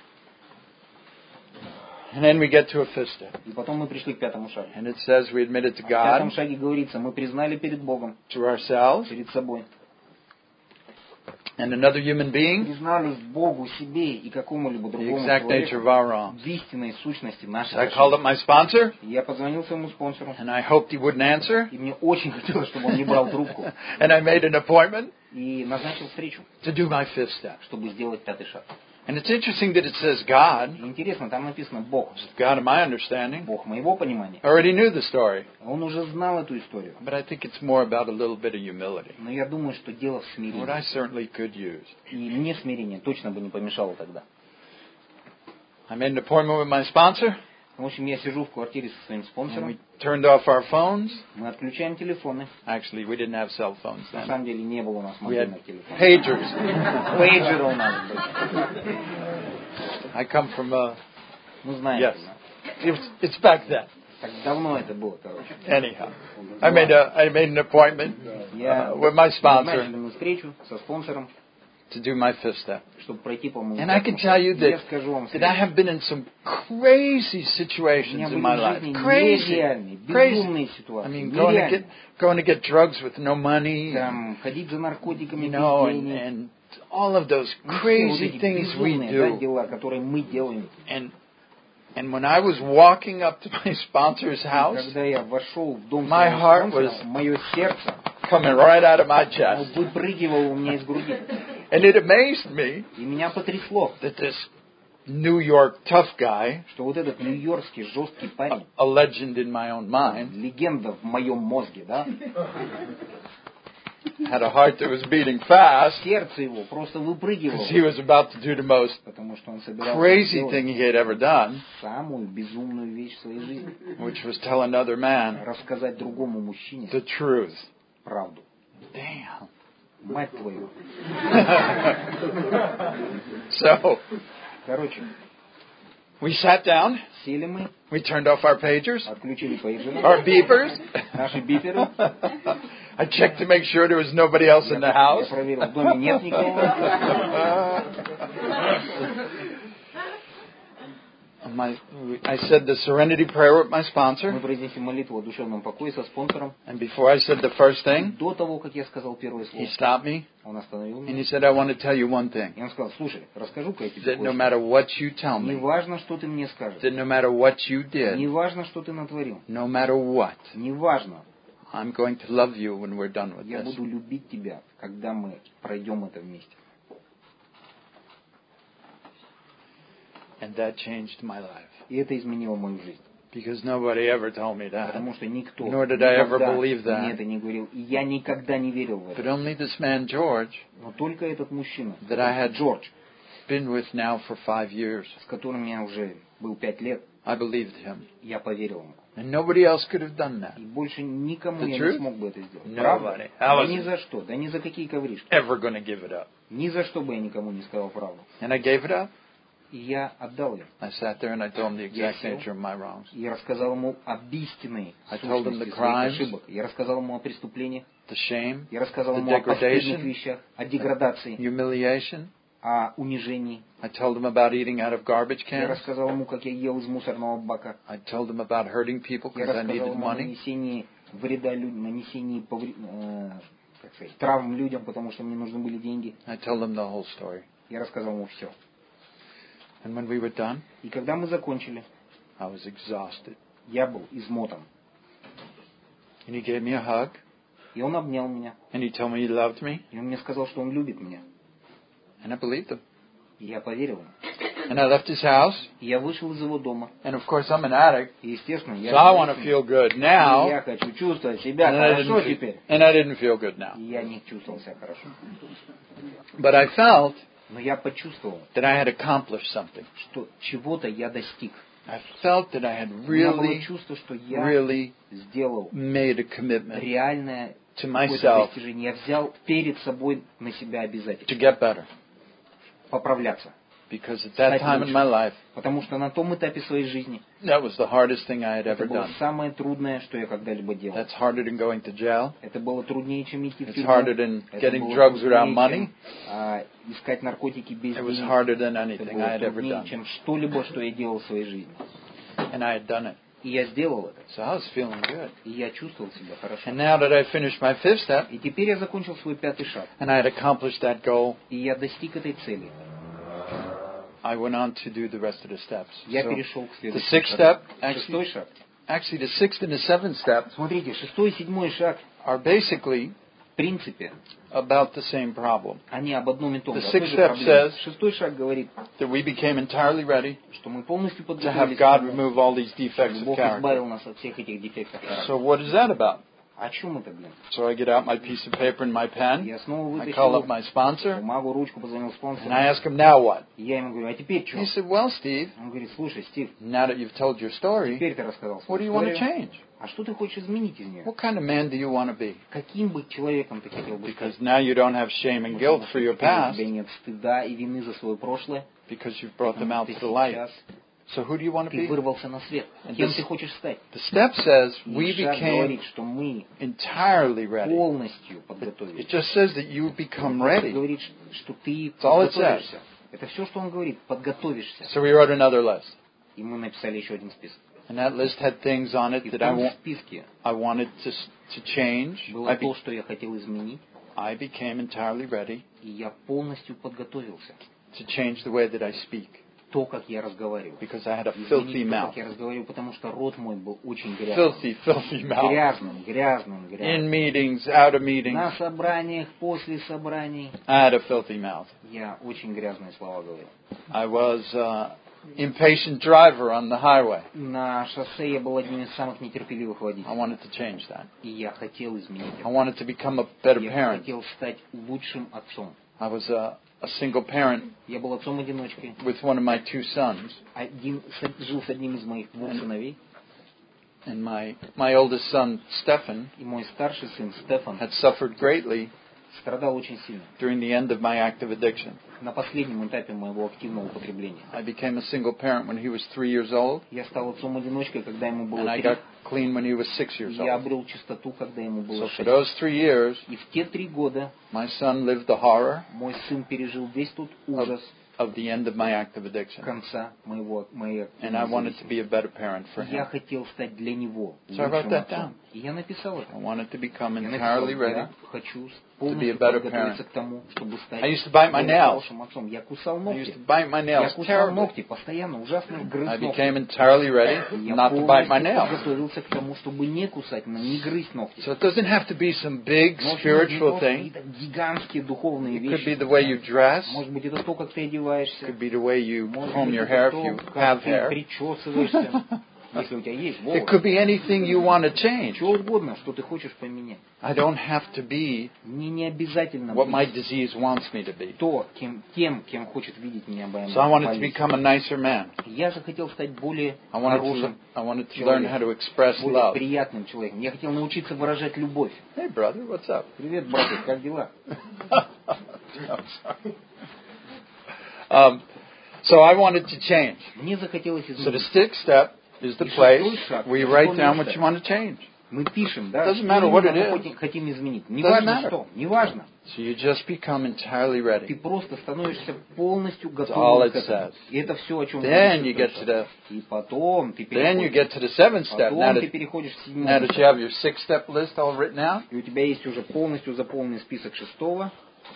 And then we get to a fifth step. И потом мы пришли к пятому шагу. And it says we admitted to В пятом God, шаге говорится: мы признали перед Богом, to ourselves, перед собой. and another human being, Признались Богу, себе и какому-либо the другому exact nature of человеку our wrongs. в истинной сущности нашей So I called up ошибки. my sponsor, И я позвонил своему спонсору, and I hoped he wouldn't answer. и мне очень хотелось, чтобы он не брал трубку. And I made an appointment И назначил встречу, to do my fifth step. чтобы сделать пятый шаг. And it's interesting that it says God, И интересно, там написано Бог. God of my understanding, Бог моего понимания. already knew the story. Он уже знал эту историю. But I think it's more about a little bit of humility, Но я думаю, что дело в what смирении. I certainly could use. И мне смирение точно бы не помешало тогда. I made an appointment with my sponsor, В общем, я сижу в квартире со своим and we спонсором. turned off our phones. Мы отключаем телефоны. Actually, we didn't have cell phones На then. самом деле не было у нас We had мобильных телефонов. pagers. Пейджеры у нас были. I come from a, Ну, знаете, yes. да. It was, it's back then. Так давно это было, короче. Anyhow, I made a, I made an appointment Я uh, with my sponsor назначили мы встречу со спонсором, to do my fifth step. чтобы пройти по моему And I can пятому tell you шагу. Я that, скажу вам, that I have been in some crazy у situations меня in были my в life. жизни Crazy. нереальные, Crazy. безумные I ситуации. mean, going to get, Нереальные. going to get drugs with no money, Там, ходить за наркотиками you без know, and, денег. and all of those Ну, все вот crazy эти things we безумные, да, do. дела, которые мы делаем. And and when I was walking up to my sponsor's И house, когда я вошел в дом My своего heart спонсора, was- мое сердце coming right out of my оно chest, выпрыгивало у меня из груди. and it amazed me И меня потрясло, that this New York tough guy, что вот этот нью-йоркский жесткий a, парень, a legend in my own mind, легенда в моем мозге, да, had a heart that was beating fast сердце его просто выпрыгивало, because he was about to do the most потому что он собирался crazy сделать thing he had ever done, самую безумную вещь в своей жизни. which was tell another man Рассказать другому мужчине the truth. правду. Damn. Мать твою. So, Короче, We sat down. Сели мы, We turned off our pagers, отключили пейджеры, our beepers. наши биперы. I checked to make sure there was nobody else in the Я house. проверил, в доме нет никого. My, I said the serenity prayer with my sponsor. Мы произнесли молитву о душевном покое со спонсором. And before I said the first thing, До того, как я сказал первое he слово, stopped me он остановил and меня. he said, I want to tell you one thing. И он сказал, слушай, расскажу-ка я тебе That no кое-что. matter what you tell Не me, важно, что ты мне скажешь. that no matter what you Не did, важно, что ты натворил. no matter what, Не важно. I'm going to love you when we're done with Я this. буду любить тебя, когда мы пройдем это вместе. And that changed my life. И это изменило мою жизнь. Because nobody ever told me that. Потому что никто Nor did I ever никогда believe that. мне это не говорил. И я никогда не верил в But это. only this man, George, Но только этот мужчина, that I had Джордж, been with now for five years, с которым я уже был пять лет, I believed him. я поверил ему. And nobody else could have done that. И больше никому The я truth? не смог бы это сделать. Nobody. Правда? I Да was- ни за что, да ни за какие ковришки. Ever going to give it up. Ни за что бы я никому не сказал правду. And I gave it up. И я отдал ее. I sat there and I told him the Я exact сел. nature of my wrongs. И я рассказал ему об истинной I told him сущности the своих crimes. ошибок. Я рассказал ему о преступлениях. The shame, Я рассказал the ему о постыдных degradation, вещах, о деградации, humiliation. о унижении. I told him about eating out of garbage Я cans. рассказал ему, как я ел из мусорного бака. I told him about hurting people Я because I рассказал needed ему о money. нанесении вреда людям, нанесении повре- э, как сказать, травм людям, потому что мне нужны были деньги. I told him the whole story. Я рассказал ему все. And when we were done, И когда мы закончили, I was exhausted. я был измотан. And he gave me a hug. И он обнял меня. And he told me he loved me. И он мне сказал, что он любит меня. And I believed him. И я поверил ему. And I left his house. И я вышел из его дома. And of course, I'm an addict. И, естественно, я, So I want to feel good и now. я хочу чувствовать себя And I, хорошо didn't, теперь. and I didn't feel good now. И я не чувствовал себя хорошо. But I felt Но я почувствовал, that I had accomplished something. что чего-то я достиг. I felt that I had У меня было really, чувство, что я really сделал made a commitment реальное to какое-то myself достижение. Я взял перед собой на себя to обязательство. get better. Поправляться. Because at that Стать time in лучше. my life, Потому что на том этапе своей жизни that was the hardest thing I had это ever было done. самое трудное, что я когда-либо делал. That's harder than going to jail. Это было труднее, чем идти в It's тюрьму. harder than Это getting было drugs труднее, without money. чем, а, искать наркотики без It was денег. harder than Это anything I было had ever труднее, done. чем что-либо, что я делал в своей жизни. And I had done it. И я сделал это. So I was feeling good. И я чувствовал себя хорошо. And now that I finished my fifth step, И теперь я закончил свой пятый шаг. and I had accomplished that goal, И я достиг этой цели. I went on to do the rest of the steps. Я So перешел к the следующему sixth шагу. step, Шестой actually, шаг. actually the sixth and the seventh step Смотрите, шестой и седьмой шаг, are basically в принципе, about the same problem. они об одном и том же. The о той sixth же step проблеме. says Шестой шаг говорит, That we became entirely ready что мы полностью to have подготовились к God тому, remove all these defects чтобы of Бог character. избавил нас от всех этих дефектов характера. So what is that about? О чем это, блин? So I get out my piece of paper and my pen. Я снова I call up вытащил my sponsor бумагу, ручку, позвонил and спонсору. I ask him, now what? И я ему говорю, а теперь что? He said, well, Steve, Он говорит, слушай, Стив, now that you've told your story, теперь ты рассказал what do свою you want to историю. change? А что ты хочешь изменить из нее? What kind of man do you want to be? Каким бы человеком ты хотел быть? Because now you don't have shame and guilt for your Теперь у past тебя нет стыда и вины за свое прошлое. because you've brought them Потому out что to the light. сейчас So who do you want to ты be? вырвался на свет. And Кем this- ты хочешь стать? The step says И we шаг became говорит, что мы entirely ready. полностью It подготовились. just says that you become Он ready. говорит, что ты all it подготовишься. Это все, что он говорит, подготовишься. So we wrote another list. И мы написали еще один список. And that list had things on it И в that I, том wa- списке I wanted to, s- to change. было I, be- то, что я хотел изменить, I became entirely ready и я полностью подготовился. to change the way that I speak То, как я разговариваю. because I had a filthy Изменить то, mouth. как я разговариваю, потому что рот мой был очень грязным. Filthy, filthy mouth. Грязным, грязным, грязным. In meetings, out of meetings, На собраниях, после собраний I had a filthy mouth. я очень грязные слова говорил. I was uh, impatient driver on the highway. На шоссе я был одним из самых нетерпеливых I водителей. wanted to change that. И я хотел изменить I это. wanted to become a better Я parent. хотел стать лучшим отцом. I was a, a single parent Я был отцом-одиночкой. with one of my two sons. Один, с- жил с одним из моих двух сыновей. And my, my oldest son, Stefan, И мой старший сын Стефан had suffered greatly страдал очень сильно during the end of my active addiction. на последнем этапе моего активного употребления. I became a single parent when he was three years old, Я стал отцом-одиночкой, когда ему and было I три. got clean when he was six years Я old. обрел чистоту, когда ему So было for шесть. those three years, И в те три года my son lived the horror мой сын пережил весь тот of, ужас of the end of my active addiction. конца моего, моей And I активной wanted to зависимости. be a better parent for Я him. хотел стать для него So I wrote лучшим that отцом. down. И я написал это. I wanted to become Я написал, entirely ready. я хочу be a полностью better подготовиться parent. к тому, чтобы стать I used to bite my более nails. хорошим отцом. Я кусал I used ногти. to bite my Я nails кусал terribly. ногти постоянно, ужасно грыз I ногти. became entirely ready Я not to bite my полностью nails. подготовился к тому, чтобы не кусать, но не грызть ногти. So it doesn't have to be some big Но, в общем, не spiritual просто thing. какие-то гигантские духовные It could be вещи. the way you dress. Может быть, это то, как ты It одеваешься. could be the way you Может comb быть, your это hair if то, you как have ты hair. причесываешься, если у тебя есть It волосы. could be anything you want to change. Чего угодно, что ты хочешь поменять. I don't have to be Мне не обязательно what my быть disease wants me to be. то, кем, тем, кем хочет видеть меня So I wanted to болезнь. become a nicer man. Я захотел стать более I wanted to, хорошим, I wanted to learn how to express более love. приятным человеком. Я хотел научиться выражать любовь. Hey, brother, what's up? Привет, братья, как дела? I'm sorry. Um, so I wanted to change. Мне захотелось So the измениться. sixth step is the И place шестой шаг, where you шестой write down место. what you want to change. Мы пишем, да, Doesn't что matter what именно it мы is. хотим- хотим изменить. Doesn't Неважно matter. что, неважно. So you just become entirely Ты ready. просто становишься полностью all готовым it к этому. says. И это все, о чем Then говорит you get шестой to the- шаг. И потом ты Then you переходишь, get to the seventh step. Now потом ты that, переходишь в седьмой now that шаг. you have your six-step list all written out, И у тебя есть уже полностью заполненный список шестого.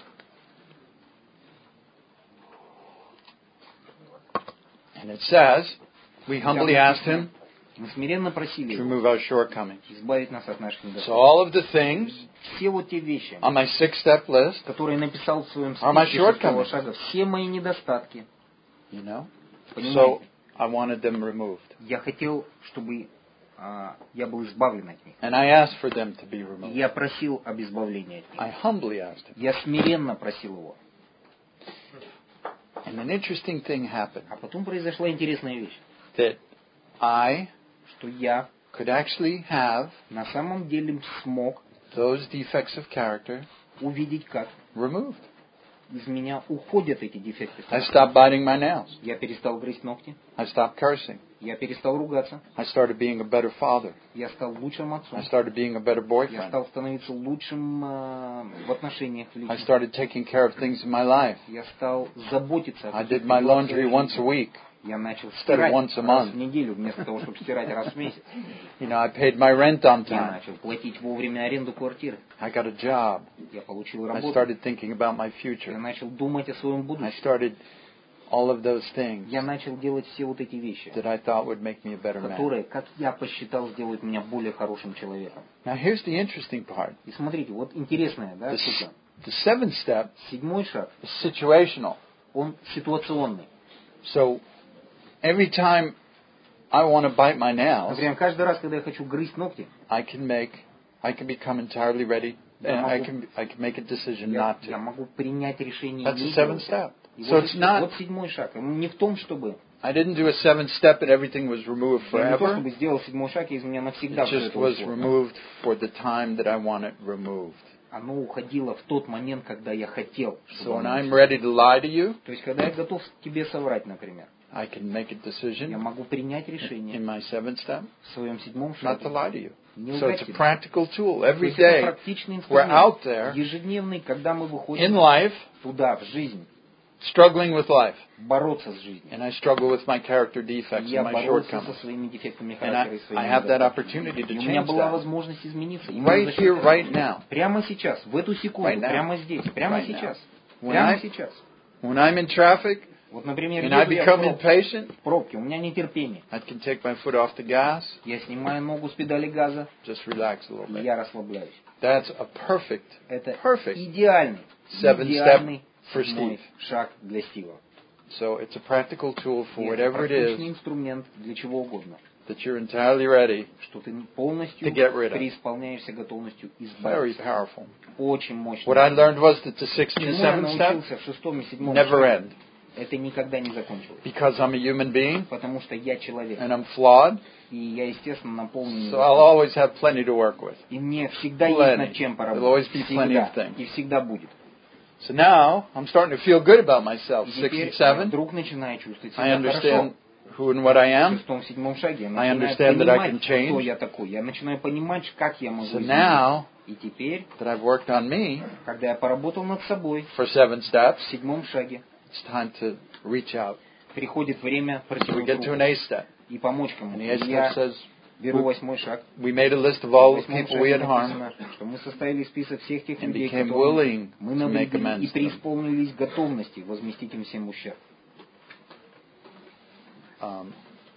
and it says, we humbly asked him Мы смиренно просили to его remove our shortcomings. избавить нас от наших So недостатков. all of the things Все вот те вещи, on my six-step list, которые написал в своем Are my списке шестого shortcomings. шага, все мои недостатки, you know, so понимаете, I wanted them removed. я хотел, чтобы а, я был избавлен от них. And I asked for them to be И removed. я просил об избавлении от них. I humbly asked him. Я смиренно просил его. And an interesting thing happened, А потом произошла интересная вещь, that I что я could actually have на самом деле смог those defects of character увидеть, как removed. из меня уходят эти дефекты. I stopped biting my nails. Я перестал грызть ногти, I stopped cursing. я перестал ругаться, I started being a better father. я стал лучшим отцом, I started being a better я boyfriend. стал становиться лучшим а, в отношениях I личных. started taking care of things in my life. Я стал заботиться о I каких-то did my делах laundry своей once жизни. a week. Я начал instead of стирать once a раз month. в неделю, вместо того, чтобы стирать раз в месяц. You know, I paid my rent on Я time. начал платить вовремя аренду квартиры. I got a job. Я получил I работу. started thinking about my Я future. начал думать о своем I будущем. started all of those things Я начал делать все вот эти вещи, that I thought would make me a better man. которые, как я посчитал, сделают меня более хорошим человеком. Now here's the interesting part. И смотрите, вот интересная, да, The, штука. the seventh step Седьмой шаг, is situational. он ситуационный. So every time I want to bite my nails, Например, каждый раз, когда я хочу грызть ногти, I can make, I can become entirely ready, Я and I могу- can, I can make a decision я, not я to. могу принять решение That's не the seventh делать. step. И So вот, it's это- not, вот седьмой шаг. Он не в том, чтобы I didn't do a seventh step and everything was removed я не то, forever. чтобы сделал седьмой шаг, и из меня навсегда It все just это was ушло. removed for the time that I want it removed. Оно уходило в тот момент, когда я хотел. чтобы So when оно I'm ушло. ready to lie to you, То есть, когда я готов тебе соврать, например, I can make a я decision могу принять решение in my seventh step в своем седьмом not to шаге. lie to you. Не So лгать it's a тебе. practical tool. То Every есть это day практичный we're инструмент, out there ежедневный, когда мы in выходим life туда, в жизнь, struggling with life. бороться с жизнью. And I struggle with my character И defects я and my боролся со shortcomings. своими дефектами And характера и I, своими I have that недостатками. opportunity to И у меня change была that. возможность измениться. Именно Right за счет here, этого. right now. Прямо сейчас, в эту секунду, Right now. прямо здесь, прямо Right now. сейчас. When Прямо I- сейчас. When I'm in traffic Вот, например, and I еду я в become пробке, impatient, в пробке, у меня нетерпение. I can take my foot off the gas, Я снимаю ногу с педали газа, just relax a little и bit. я расслабляюсь. That's a perfect, Это perfect идеальный, seven идеальный step for седьмой Steve. шаг для Стива. So it's a practical tool for И это whatever it практичный is инструмент для чего угодно. that you're entirely ready. Что ты полностью To get rid of. преисполняешься готовностью Very избавиться. powerful. Очень мощно. What I learned was that the sixth and Чему я seventh step научился в шестом и седьмом never шаге, end. это никогда не закончилось. Because I'm a human being Потому что я человек. and I'm flawed, И я, естественно, наполнен. so I'll always have plenty to work with. И мне всегда Plenty. есть над чем There'll поработать. always be plenty Всегда. of things. И всегда будет. So now I'm starting to feel good about myself. И Six теперь and я seven. вдруг начинаю чувствовать I себя хорошо. understand who and what I В am. шестом, седьмом шаге я I начинаю understand that I can понимать, кто change. я такой. Я начинаю понимать, как я могу So измениться. now И теперь, that I've worked on me когда я поработал над собой for seven steps, в седьмом шаге, it's time to reach out. приходит время So we протянуть get to an руку eighth step. и помочь And кому-то. the eighth И step я says, беру восьмой шаг. we made a list of В all the восьмом people we шаге had harmed написано, что мы составили список всех тех and людей, became которым willing мы to make навредили, amends и to them. преисполнились готовности возместить им всем ущерб. Um,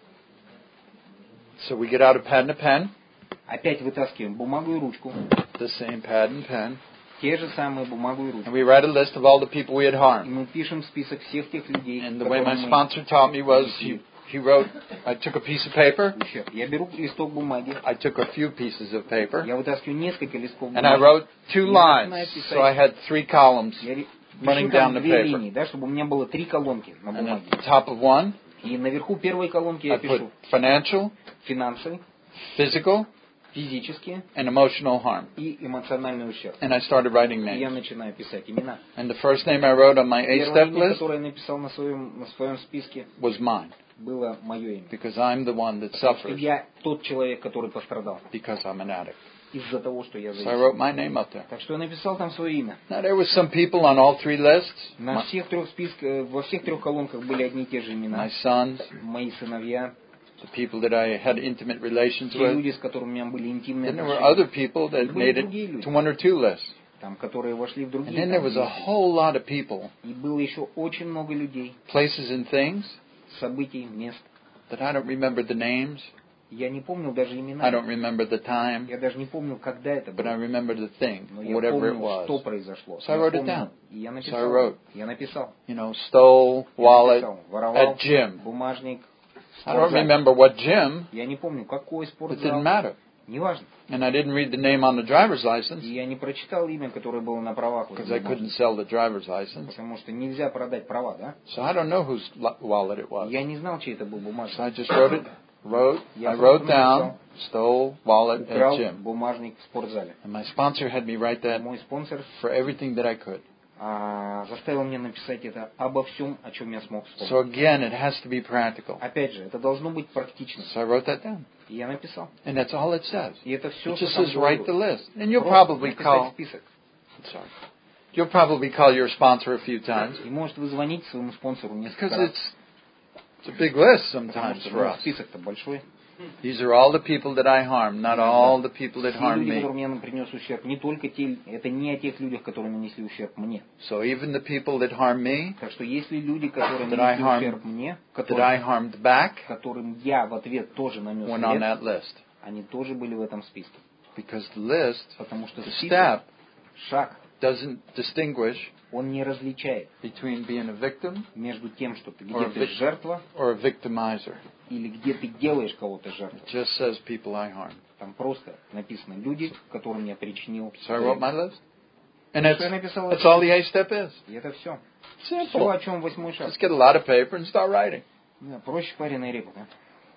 so we get out a pad and a pen, Опять вытаскиваем бумагу и ручку. the same pad and pen, Те же самые бумагу и ручку. and we write a list of all the people we had И harmed. мы пишем список всех тех людей, And the way my которым мы sponsor taught me was he, he wrote, I took a piece of paper, ущерб. Я беру листок бумаги, I took a few pieces of paper, я вытаскиваю несколько листков and I бумаги. wrote two Я lines. начинаю писать. So I had three columns Я ре- running пишу там down the две paper. линии, да, чтобы у меня было три колонки на And бумаге. at the top of one, И наверху первой колонки I я put пишу financial, финансовый, physical, физические and emotional harm. и эмоциональный ущерб. And I started writing И я names. начинаю писать имена. And the first name I wrote on my Первое eight-step имя, list которое я написал на своем, на своем списке, was mine, было мое имя. because I'm the one that Потому что suffers я тот человек, который пострадал because I'm an addict. из-за того, что я So I зависим. wrote my name up there. Так что я написал там свое имя. Now there was some people on all three lists. На My, всех трех списках, во всех трех колонках были одни и те же my имена. sons, Мои сыновья, the people that I had intimate relations те with. люди, с которыми у меня были интимные Then there were отношения, other people that made it to one or two lists. там, которые вошли в And другие. then there was a там, whole lot of people, и было еще очень много людей, places and things событий, мест. that I don't remember the names. Я не помнил даже I имена. don't remember the time, Я даже не помнил, когда это but I было. remember the thing, Но я whatever it помнил, что was. произошло. So I Я wrote it помнил, down. и я So I написал. wrote, Я написал. you know, stole Я wallet написал. Воровал at gym. бумажник. I don't спортзал. remember what gym. Я не помню, какой It didn't спортзал. matter. Неважно. And I didn't read the name on the driver's license И я не прочитал имя, которое было на правах. because I couldn't sell the driver's license. Потому что нельзя продать права, да? So I don't know whose lo- wallet it was. Я не знал, чей это был So бумажник. I just wrote it, wrote, Я I wrote просто down, написал. stole wallet at Украл gym. бумажник в спортзале. And my sponsor had me write that Мой спонсор for everything that I could. а, заставил меня написать это обо всем, о чем я смог вспомнить. So again, it has to be practical. Опять же, это должно быть практично. So I wrote that down. И я написал. And that's all it says. И это все, It что just там says write the было. list. And you'll Просто probably написать call, список. sorry, you'll probably call your sponsor a few times И может вы звоните своему спонсору несколько because раз. it's, it's a big list Потому sometimes что for ну, us. список-то большой. These are all the people that I harmed, not all the people that Все harmed люди, me. которым я принес ущерб, не только те, это не о тех людях, которые нанесли ущерб мне. So even the people that harmed me, Так что если люди, которые That I нанесли harmed- ущерб мне, that которым, I harmed back, которым я в ответ тоже нанес went on вред, that list. они тоже были в этом списке. Because the list, Потому что the список, step, шаг, doesn't distinguish он не различает between being a victim между тем, что ты, Or где a ты vic- жертва, or a victimizer. или где ты делаешь кого-то жертвой. It just says people I harmed. Там просто написано люди, которым я причинил. So I wrote my list. And Что that's, я написал? that's all the eighth step is. И это все. Все, Simple. о чем восьмой шаг. Just get a lot of paper and start writing. Да, проще пареной репы, да?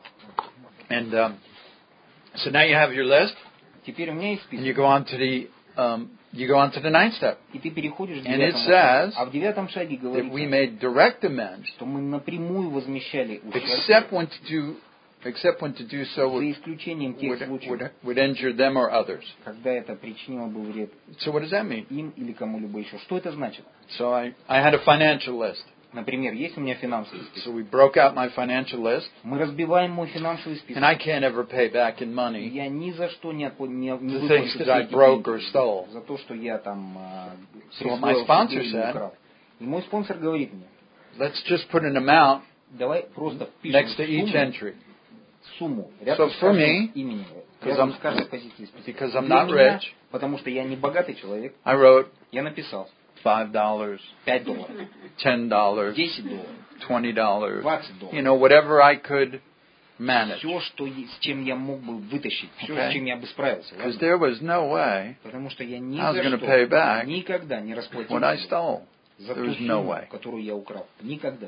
And um, so now you have your list, Теперь у меня есть and you список. go on to the um, you go on to the ninth step. И ты переходишь к And девятому it шагу. says А в девятом шаге That говорится, we made direct amends, что мы напрямую возмещали ущерб, except when to do, except when to do so за would, исключением тех would, случаев, would, would injure them or others. когда это причинило бы вред So what does that mean? им или кому-либо еще. Что это значит? So I, I had a financial list. Например, есть у меня финансовый список. So we broke out my financial list, Мы разбиваем мой финансовый список. and I can't ever pay back in И money я ни за что не, отпо- не, не the выплачу things все that I эти broke деньги or stole. за то, что я там а, So what my присвоил sponsor себе или said- украл. И мой спонсор говорит мне, Let's just put an amount давай просто впишем next to each сумму, entry. сумму рядом So с for каждым me, именем, 'cause рядом I'm- с каждой позицией списка. because I'm Для not меня, rich, потому что я не богатый человек, I wrote я написал five dollars, пять долларов, ten dollars, десять долларов, twenty dollars, двадцать долларов. you know, whatever I could manage. Все, что, е- с чем я мог бы вытащить, все, Okay. с чем я бы справился. Because ладно? there was no way Потому что я ни I was за gonna что pay back никогда не расплатился what I stole. за There ту was no сумму, way. которую я украл. Никогда.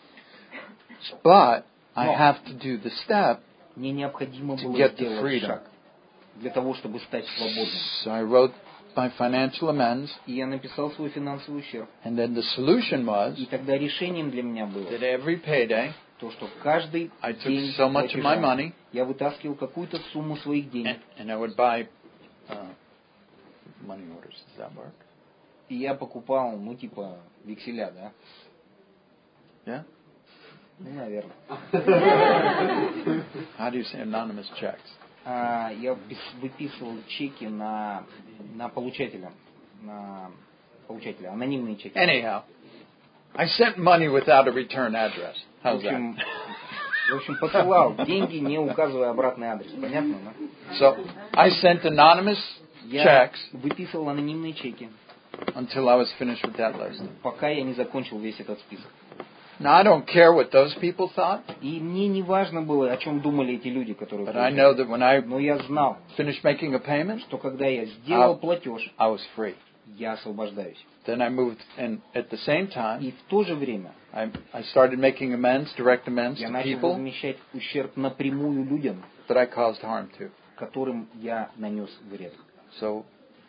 But I No. have to do the step. Мне необходимо To было get the сделать freedom. шаг для того, чтобы стать свободным. So I wrote my financial amends. И я написал свой финансовый ущерб. And then the solution was И тогда решением для меня было that every payday то, что каждый I took день so much of my платежа money я вытаскивал какую-то сумму своих денег. and, and I would buy uh, money orders. Does that work? И я покупал, ну, типа, векселя, да? Yeah? Ну, наверное. How do you say anonymous checks? А, я пис- выписывал чеки на, на получателя. На получателя. Анонимные чеки. Anyhow, I sent money without a return address. В How's общем, that? в общем, посылал деньги, не указывая обратный адрес. Понятно, да? So I sent anonymous Я checks выписывал анонимные чеки, until I was finished with that list. пока я не закончил весь этот список. Now I don't care what those people thought, И мне не важно было, о чем думали эти люди, которые but I know получали. that when I Но я знал, finished making a payment, что когда я сделал А- платеж, I was free. я освобождаюсь. Then I moved, and at the same time, И в то же время I, I started making amends, direct amends я to начал people возмещать ущерб напрямую людям, that I caused harm to. которым я нанес вред. So,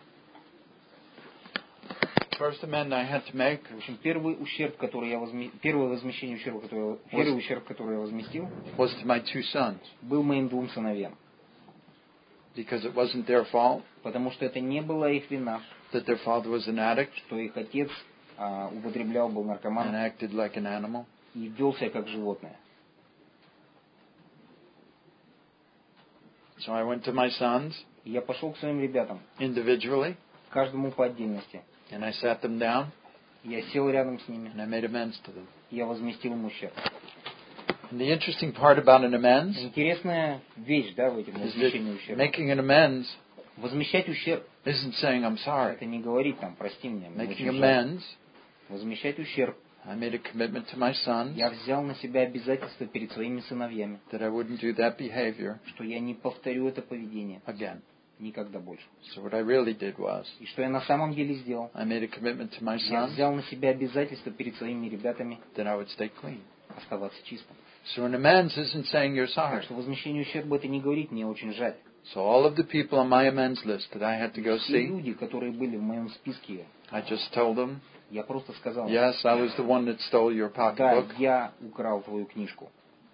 first amend I had to make В общем, первый ущерб, который я возме... первое возмещение ущерба, который... первый ущерб, который я возместил, was to my two sons, был моим двум сыновьям. because it wasn't their fault Потому что это не была их вина, that their father was an addict что их отец а, употреблял, был and наркоманом acted like an animal. и вел себя как животное. So I went to my sons И я пошел к своим ребятам, individually, каждому по отдельности. and I sat them down, Я сел рядом с ними, and I made amends to them. и я возместил им ущерб. And the interesting part about an amends Интересная вещь, да, в этом is возмещении that ущерба. making an amends Возмещать ущерб isn't saying I'm sorry. это не говорить там, прости меня, мне Making очень жаль. amends, Возмещать ущерб. I made a commitment to my sons Я взял на себя обязательство перед своими сыновьями, that I wouldn't do that behavior что я не повторю это поведение again. никогда больше. So what I really did was И что я на самом деле сделал? I made a commitment to my Я sons взял на себя обязательство перед своими ребятами that I would stay clean. оставаться чистым. So an amends isn't saying you're Так sorry. что возмещение ущерба это не говорит мне очень жаль. So all of the people on my amends list that I had to go Все see, люди, которые были в моем списке, I just told them, я просто сказал, yes, I was the one that stole your да, pocketbook, я украл твою книжку.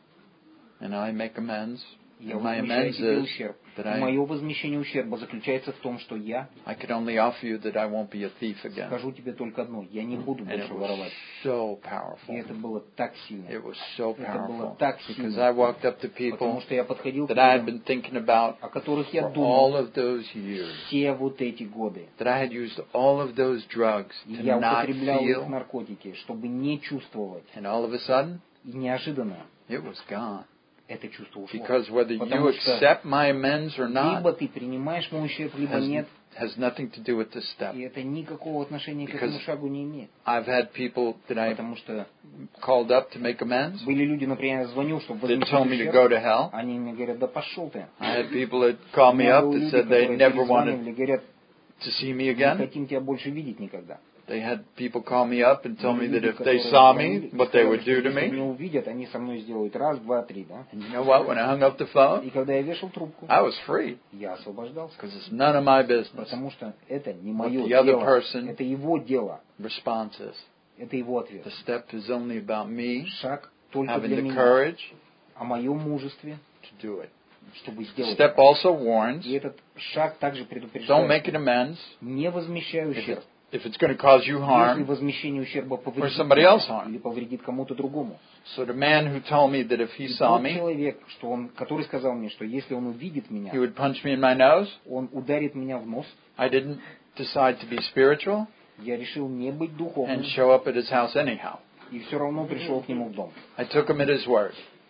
and I make amends. Я And my возмещаю amends тебе is ущерб. that И I, мое возмещение ущерба заключается в том, что я I could only offer you that I won't be a thief again. скажу тебе только одно. Я не буду And it больше was воровать. so И powerful. это было так сильно. It was so Это было powerful. так Because сильно. I walked up to Потому people что я подходил к that I had людям, been thinking about о которых я for all думал of those years. все вот эти годы. That I had used all of those drugs И to я not употреблял их feel. наркотики, чтобы не чувствовать. And all of a sudden, И неожиданно it was gone. это чувство ушло. Because whether you Потому что accept my amends or not либо ты принимаешь мой ущерб, либо has, нет. has nothing to do with this step. И это никакого отношения к Because этому шагу не имеет. I've had people that I Потому что called up to make amends были люди, например, я звоню, чтобы that возместить told me to ущерб. go to hell. Они мне говорят, да пошел ты. I had people that called У me меня up были that люди, said they которые never wanted перезванивали, говорят, to see me не again. хотим тебя больше видеть никогда. They had people call me up and tell me Были that люди, if they которые saw звонили me, и what they сказали, would что do to если меня me. увидят, они со мной сделают раз, два, три, да? And you know what? When I hung up the phone, И когда я вешал трубку, I was free я освобождался. because it's none of my business. Потому что это не What мое the other дело. person Это его дело. response is. Это его ответ. The step is only about me Шаг только having для the меня. courage О моем мужестве, to do it. чтобы сделать Step это. also warns, И этот шаг также don't предупреждает. make an amends Не возмещай if, ущерб. it, if it's going to cause you Если harm. возмещение ущерба Or повредит somebody тебе else harm. или повредит кому-то другому. So the man who told me that if he И saw тот me, человек, что он, который сказал мне, что если он увидит меня, he would punch me in my nose. он ударит меня в нос, I didn't decide to be spiritual я решил не быть духовным, and show up at his house anyhow. и все равно пришел к нему в дом. I took him at his word,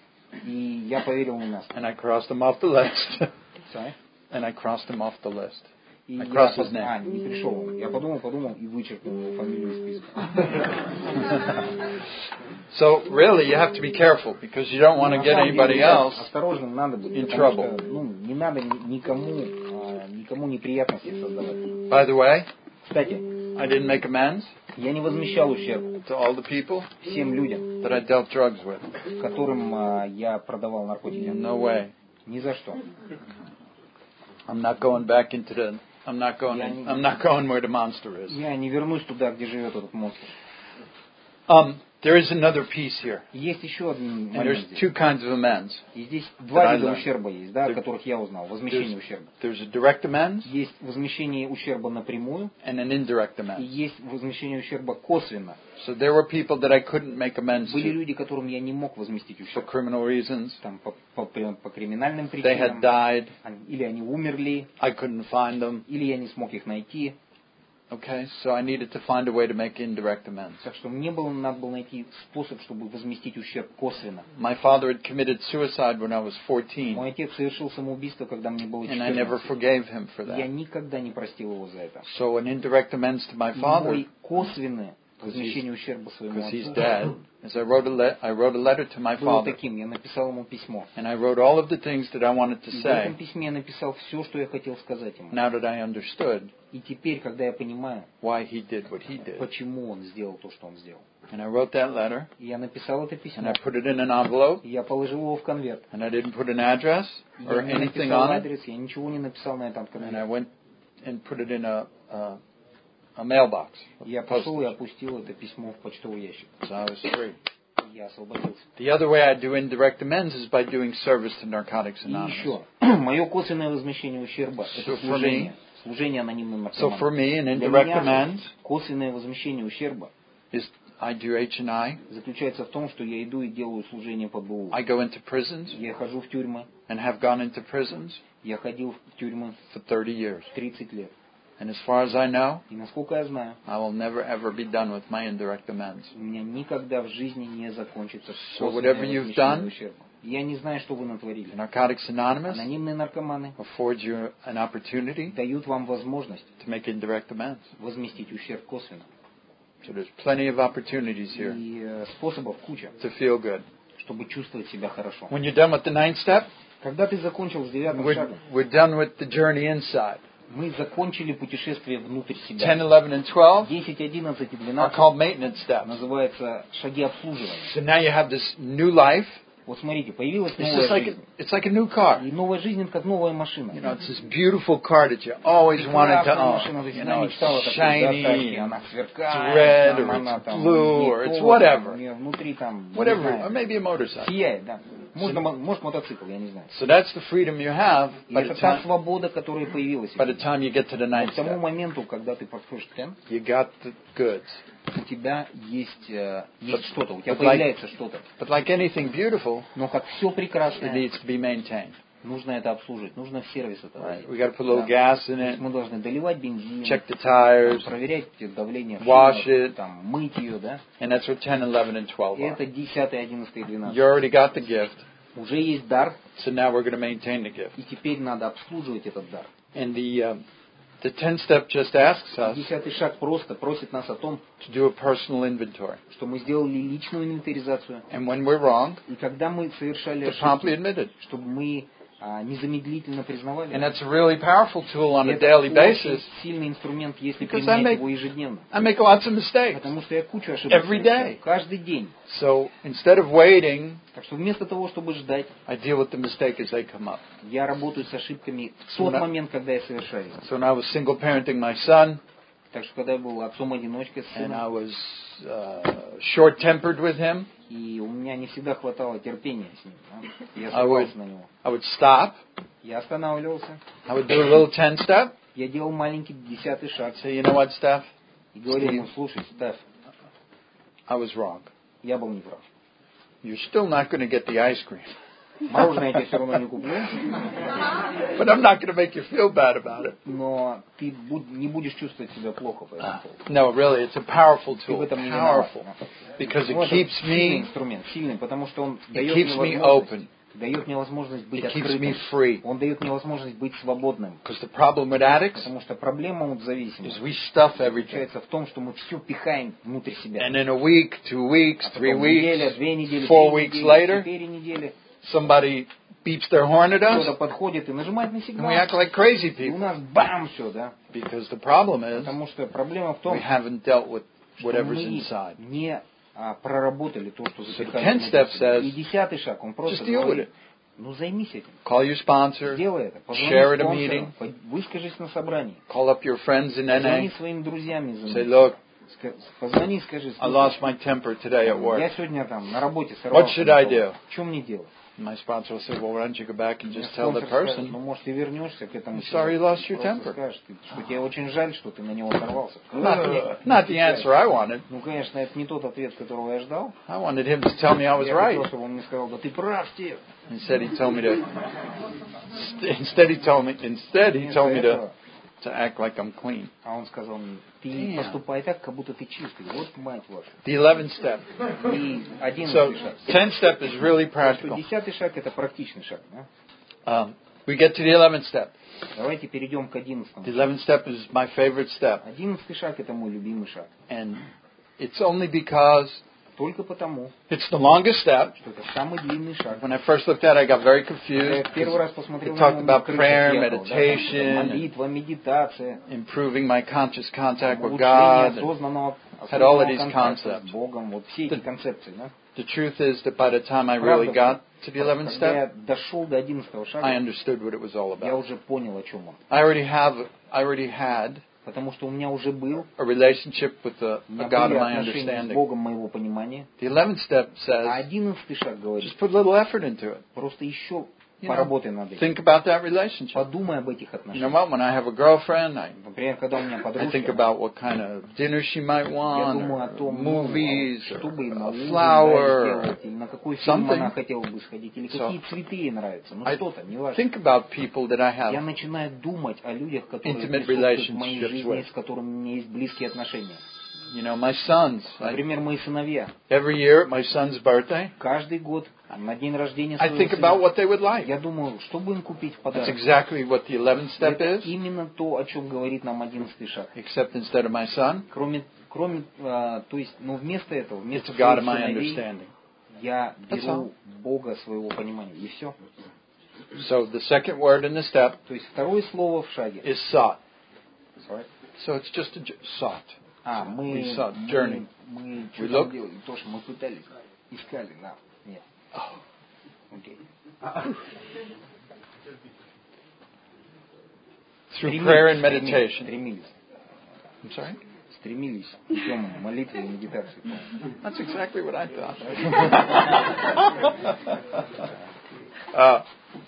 И я поверил ему на слово. and I crossed him off the list. Sorry? and I crossed him off the list. И I я crossed his под- name. А, не пришел он. Я подумал, подумал и вычеркнул его фамилию из списка. So really, you have to be careful because you don't want to На get самом деле, anybody ребят, else. осторожным надо быть. in потому trouble. что, ну, не надо ни- никому, а, никому неприятности создавать. By the way, Кстати, I didn't make amends я не возмещал ущерб to all the people всем людям, that I dealt drugs with. которым а, я продавал наркотики. No way. Ни за что. I'm not going back into the I'm not going. Я не- I'm not going where the monster is. Я не вернусь туда, где живет этот монстр. Um, there is another piece here, Есть еще один and момент there's здесь. two kinds of amends. И здесь два I вида learned. ущерба есть, да, о There- которых я узнал. Возмещение There's, ущерба. there's a direct amends Есть возмещение ущерба напрямую, and an indirect и amends. есть возмещение ущерба косвенно. So there were people that I couldn't make amends Были to люди, которым я не мог возместить for ущерб. criminal reasons. Там, по, по, по криминальным They had причинам. died. Они- Или они умерли, I couldn't find them. или я не смог их найти. Okay, so I needed to find a way to make indirect amends. Так что мне было, надо было найти способ, чтобы возместить ущерб косвенно. My father had committed suicide when I was fourteen, Мой отец совершил самоубийство, когда мне было and I never четырнадцать. forgave him for Я that. никогда не простил его за это. So an indirect amends to my И father, мой косвенное возмещение ущерба своему because he's отцу dead, is I wrote a le- I wrote a letter to my было father, таким. Я написал ему письмо. and I wrote all of the things that I wanted to И в этом say. письме я написал все, что я хотел сказать ему. Now that I understood И теперь, когда я понимаю, why he did what he did, почему он сделал то, что он сделал, and I wrote that letter, и я написал это and письмо, I put it in an envelope, и я положил его в конверт. and I didn't put an address И or я не anything написал on it, адрес, я ничего не написал на этом and I конверте. went and put it in a a, a mailbox. Я пошел и опустил это письмо в почтовый ящик. So I was free. И я освободился. The other way I do indirect amends is by doing service to Narcotics И Anonymous. еще, мое косвенное возмещение ущерба – So это for служение. Служение анонимным So for наркоманам. me, an Для indirect меня же amends косвенное возмещение ущерба is I do H and I. заключается в том, что я иду и делаю служение по БУ. I go into prisons Я хожу в тюрьмы. and have gone into prisons Я ходил в тюрьмы for thirty years. тридцать лет. And as far as I know, И насколько я знаю, I will never ever be done with my indirect amends. у меня никогда в жизни не закончится So косвенное whatever you've возмещение done- ущерба. Я не знаю, что вы натворили. Narcotics Anonymous Анонимные наркоманы affords you an opportunity дают вам возможность to make indirect amends. возместить ущерб косвенно. So there's plenty of opportunities here И э, способов куча, to feel good. чтобы чувствовать себя хорошо. When you're done with the ninth step, Когда ты закончил с девятым we're, шагом, we're done with the journey inside. мы закончили путешествие внутрь ten, себя. eleven, and twelve десять, одиннадцать и are двенадцать called maintenance steps. называется шаги обслуживания. So now you have this new life. Вот смотрите, появилась It's новая just like жизнь. a, it's like a new car. И новая жизнь это как новая машина. You know, it's this beautiful car that you always wanted to Прекрасная own. машина, ты You всегда know, мечтала it's такой, да, тачки, shiny, она it's сверкает, red, там or она it's там blue, не or it's то, whatever. там, у нее внутри там, не whatever, знаю, or maybe a motorcycle. сияет, да. Можно, мо- может мотоцикл, я не знаю. So that's the freedom you have И by это the та time, свобода, которая появилась. by the time you get to the Но ninth к тому step. моменту, когда ты подходишь к тем, You got the goods. у тебя есть, э, есть But- что-то, у тебя but like- появляется что-то. But like anything beautiful, Но как все it прекрасное, needs to be maintained. нужно это обслуживать, нужно в сервис это Right? возить. We got to put a little Да. gas in То есть it, мы должны доливать бензин, check the там, tires, проверять давление в wash шинах, it. там, мыть ее, да. and that's what ten, eleven, and twelve И are. это десятый, одиннадцатый и двенадцатый. You already got the gift, Уже есть дар, so now we're going to maintain the gift. и теперь надо обслуживать этот дар. And the uh, the tenth step just asks us Десятый шаг просто просит нас о том, to do a personal inventory. что мы сделали личную инвентаризацию. And when we're wrong, И когда мы совершали to promptly ошибки, admit it. чтобы мы а, незамедлительно признавали. And that's a really powerful tool on И a это daily очень basis. сильный инструмент, если Because I применять make- его ежедневно. I make lots of mistakes. Потому что я кучу ошибок Every совершаю day. каждый день. So instead of waiting, Так что вместо того, чтобы ждать, I deal with the mistake as they come up. я работаю с ошибками в тот So now- момент, когда я совершаю их. So when I was single parenting my son, Так что когда я был отцом-одиночкой с and I сыном, was uh, short-tempered with him, и у меня не всегда хватало терпения с ним, да, я I would, срывался на него. I would stop. Я останавливался, I would do a little ten step. я делал маленький десятый шаг Say, you know what, Steph? и говорил ему: Steve. слушай, Стеф, I was wrong. я был неправ. You're still not going to get the ice cream. Мороженое я тебе все равно не куплю, But I'm not going to make you feel bad about it. но ты буд- не будешь чувствовать себя плохо по этому поводу. No, really, it's a powerful Ты в tool. этом не виноват. Powerful. Because it Ну, это keeps сильный me, инструмент, сильный, потому что он it дает keeps мне me возможность, open. дает мне возможность быть It keeps me открытым. free. Он дает мне возможность быть свободным. Because the problem with addicts Потому что проблема от is зависимости we stuff everything. заключается в том, что мы все пихаем внутрь себя. And in a week, two weeks, А three потом неделя, weeks, две недели, four три weeks недели, later, четыре недели, somebody beeps their horn at кто-то us, подходит и нажимает на and сигнал. we act like crazy И у people. нас бам, все, да. Because the problem is Потому что проблема в we том, haven't dealt with что whatever's мы inside. не а, проработали то, что So the запихали tenth внутрь step себя. says, И десятый шаг, он просто just deal with говорит, it. Ну, займись этим. Call your sponsor. Сделай это. Позвони Share at a спонсорам. meeting. Выскажись на собрании. Call up your friends in Позвони N A. своим друзьям из Say, Н look, А. Позвони, скажи, I lost my temper today at я work. сегодня там на работе What сорвался. should I do? Что мне делать? My sponsor will say, well, why don't you go back and Мне just tell the спонсор скажет, person, ну, может, ты вернешься к этому I'm sorry you lost your просто temper. скажешь, ты- что тебе очень жаль, что ты на него сорвался. Not, not the answer I wanted. Ну, конечно, это не тот ответ, которого я ждал. I wanted him to tell me I was Я right. хотел, чтобы он мне сказал, да ты прав, Стив. Instead, he told me to. Instead, he told me. Instead, he told me to to act like I'm clean. А он сказал мне, ты Damn. поступай так, как будто ты чистый. Вот мать вашу. The eleventh step. И So, одиннадцатый шаг. tenth step is really Что practical. десятый шаг это практичный шаг. Да? Um, we get to the eleventh step. Давайте перейдем к одиннадцатому. The eleventh step is my favorite step, Одиннадцатый шаг это мой любимый шаг. and it's only because Только потому, it's the longest step. что это самый длинный шаг. When I first looked at it, I got very Когда confused. я первый раз посмотрел It на talked него, about крыша prayer, съехала, да, meditation, там молитва, медитация, improving my conscious contact with улучшение God. осознанного, had all of осознанного these контакта concepts. с Богом. Вот все эти концепции. Да? The truth is that by the time I really got to the eleventh Когда я step, дошел до одиннадцатого I шага, understood what it was all я about. уже понял, о чем он. I already have, I already had Потому что у меня уже был a relationship with the, у a меня God были of my отношения с understanding. Богом моего понимания. The eleventh step А says, одиннадцатый шаг говорит, just put a little effort into it. просто еще You поработай know, над этим. think about that relationship. Подумай об этих You know отношениях. what? When I have a girlfriend, I, Например, когда у меня I подружка, think about what kind of dinner she might я want, думаю о or том, ну, movies, что бы на or a ужин flower. да, сделать, или на какой фильм something. она хотела бы сходить, или So, какие цветы ей нравятся. Ну I что-то, неважно. think about people that I Я have начинаю думать о людях, которые intimate присутствуют в моей relationships жизни, with. с которыми у меня есть близкие отношения. You know, my sons. I, Например, мои сыновья. every year at my son's birthday, Каждый год на день рождения I своего think about сына what they would like. я думаю, что бы им купить в That's подарок. exactly what the eleventh step Это is, именно то, о чем говорит нам одиннадцатый шаг. except instead of my son, Кроме, кроме, а, то есть, но вместо этого, it's вместо a God своих of my сыновей, understanding. я That's беру Бога своего понимания. И все. So the second word in the step То есть второе слово в шаге. is sought. Sorry. So it's just a j- sought. А, мы, We sought, мы, journey. мы что We там look. делали? То, что мы пытались, искали, да. Нет. Окей. Through prayer and Стремились, meditation. стремились, I'm sorry? стремились путем молитвы и медитации. That's exactly what I thought. uh,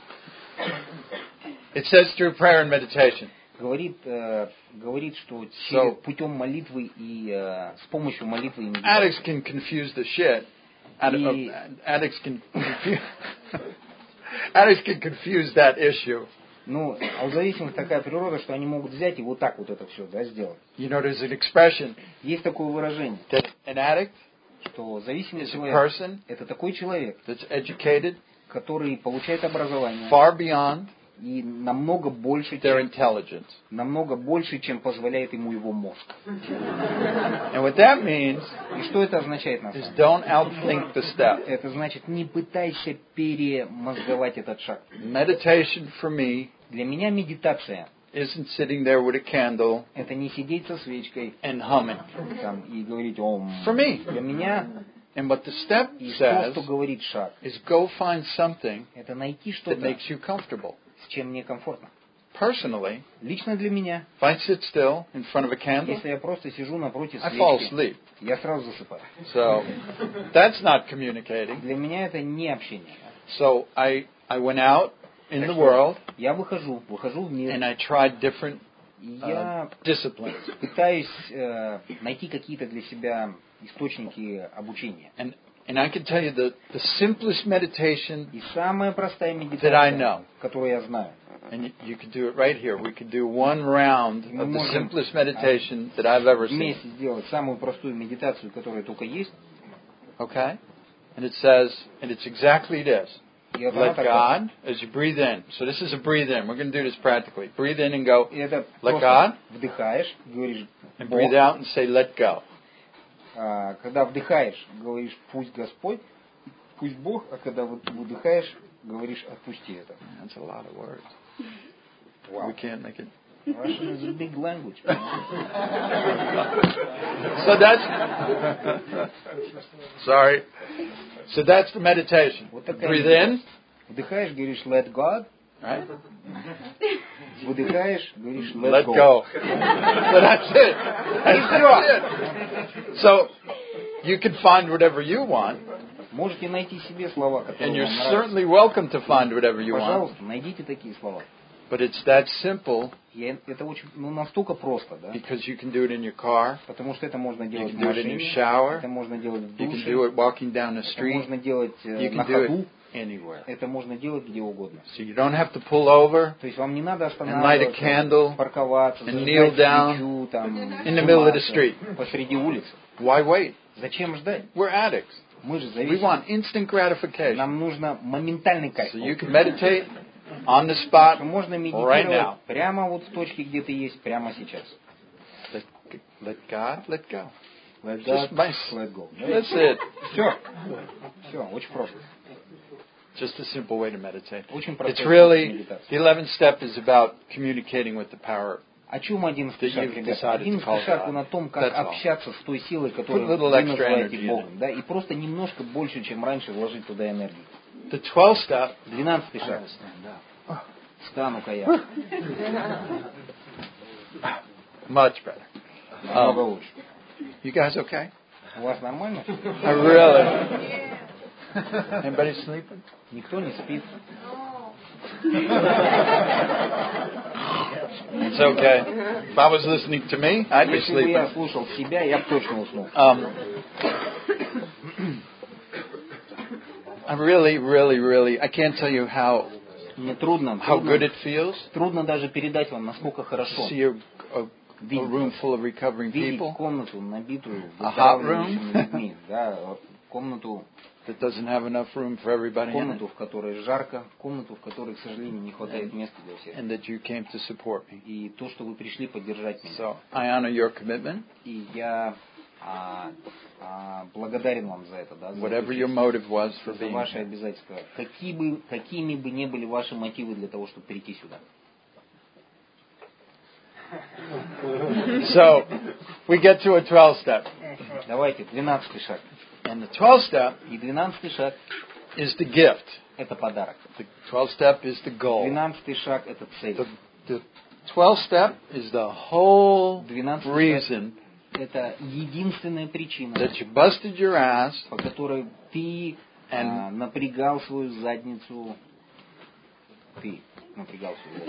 it says through prayer and meditation. Говорит, э, говорит, что So- через, путем молитвы и э, с помощью молитвы и медитации. Addicts can confuse the shit. Ad- И- uh, addicts can confuse, addicts can confuse that issue. Ну, а у зависимых такая природа, что они могут взять и вот так вот это все, да, сделать. You know, there's an expression Есть такое выражение, that an addict что зависимый is a человек person это такой человек, that's educated который получает образование far beyond и намного больше, their чем, intelligence. намного больше, чем позволяет ему его мозг. And what that means И что это означает на is самом деле? don't outthink the step. Это значит, не пытайся перемозговать этот шаг. Meditation for me Для меня медитация isn't sitting there with a candle — это не сидеть со свечкой and humming. там, и говорить «Ом». For me. Для меня And what the step и то, says что говорит шаг, is go find something это найти that что-то, makes you comfortable. с чем мне комфортно. Personally, Лично для меня, if I sit still in front of a candle, если я просто сижу напротив I fall свечки, asleep. я сразу засыпаю. So that's not communicating. Для меня это не общение. So I, I went out in Так the что world я выхожу, выхожу в мир, and I tried different и uh, я disciplines. пытаюсь э, найти какие-то для себя источники обучения. And, and I can tell you that the simplest meditation, И самая простая That I медитация, know. которую я знаю, and you, you could do it right here, we could do one round Мы of the можем simplest meditation that I've ever seen. вместе сделать самую простую медитацию, которая только есть. Okay? And it says, and it's exactly this. И вот она Let такая. God, as you breathe in. So this is a breathe in. We're going to do this practically. Breathe in and go, И это Let просто God. вдыхаешь, говоришь and Бог. breathe out and say, let go. А, когда вдыхаешь, говоришь пусть Господь, пусть Бог, а когда вот выдыхаешь, говоришь отпусти это. That's a lot of words. Wow. We can't make it. Russian is a big language. So that's, sorry. So that's the meditation. Вот такая Breathe медитация. in, Вдыхаешь, говоришь let God. Right? Выдыхаешь, говоришь let, Let go. go. So that's it. That's it. So you can find whatever you want. Можете найти себе слова, And которые you're вам нравятся. certainly welcome to find whatever you want. Пожалуйста, найдите такие слова. But it's that simple Я, это очень, ну, настолько просто, да? because you can do it in your car. Потому что это можно You делать can в do it in your машине, shower. это можно делать в You can душе, do it walking down the это street. можно делать э, You на can do ходу, it anywhere. это можно делать где угодно. So you don't have to pull over То есть вам не надо light a останавливаться, candle парковаться, and зажигать kneel down свечу, там, in the middle of the сниматься street. посреди улицы. Why wait? Зачем ждать? We're addicts. Мы же We зависимы. want instant gratification. Нам нужно моментальный кайф. So you can meditate on the spot Можно right медитировать now. прямо вот в точке, где ты есть, прямо сейчас. Let, let God let go. Let Just God, my, let go. that's it. Все. Все, очень просто. Just a simple way to meditate. Очень It's простой really, способ медитации. the eleventh step is about communicating with the power. О чем одиннадцатый That шаг, you've ребята? decided to Одиннадцатый call шаг, God. он о том, как That's all. общаться с той силой, которую Put a little вы extra называете energy in Богом. Да? И просто немножко больше, чем раньше, вложить туда энергию. The twelfth step. Двенадцатый шаг. Встану-ка я. Much better. Намного Um, лучше. You guys okay? У вас нормально? I really. Anybody sleeping? Никто не спит. It's okay. If I was listening to me, I'd be Если бы я sleeping. слушал себя, я бы точно уснул. Um, I really, really, really, I can't tell you how Мне трудно, how good трудно, it feels трудно даже передать вам, насколько to хорошо see a, a, a room full of recovering видеть people комнату, набитую A hot выздоравливающими room. людьми. Да, комнату, that doesn't have enough room for everybody in it, комнату, в которой жарко, комнату, в которой, к сожалению, не хватает места для всех. and that you came to support me. И то, что вы пришли поддержать меня. So I honor your commitment. И я а, а, благодарен вам за это, да, за, Whatever это, your motive was for за being ваши here. обязательства. Какие бы, какими бы ни были ваши мотивы для того, чтобы прийти сюда. So we get to a twelfth step. Давайте, двенадцатый шаг. And the twelfth step И двенадцатый шаг is the gift. – это подарок. The twelfth step is the goal. Двенадцатый шаг – это цель. The, the twelfth step is the whole Двенадцатый reason шаг – это единственная причина, that you busted your ass по которой ты а, напрягал свою задницу. Ты напрягал свою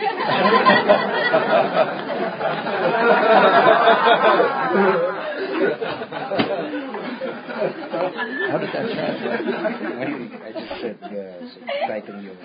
задницу. How did that translate? I just said, uh, tighten your...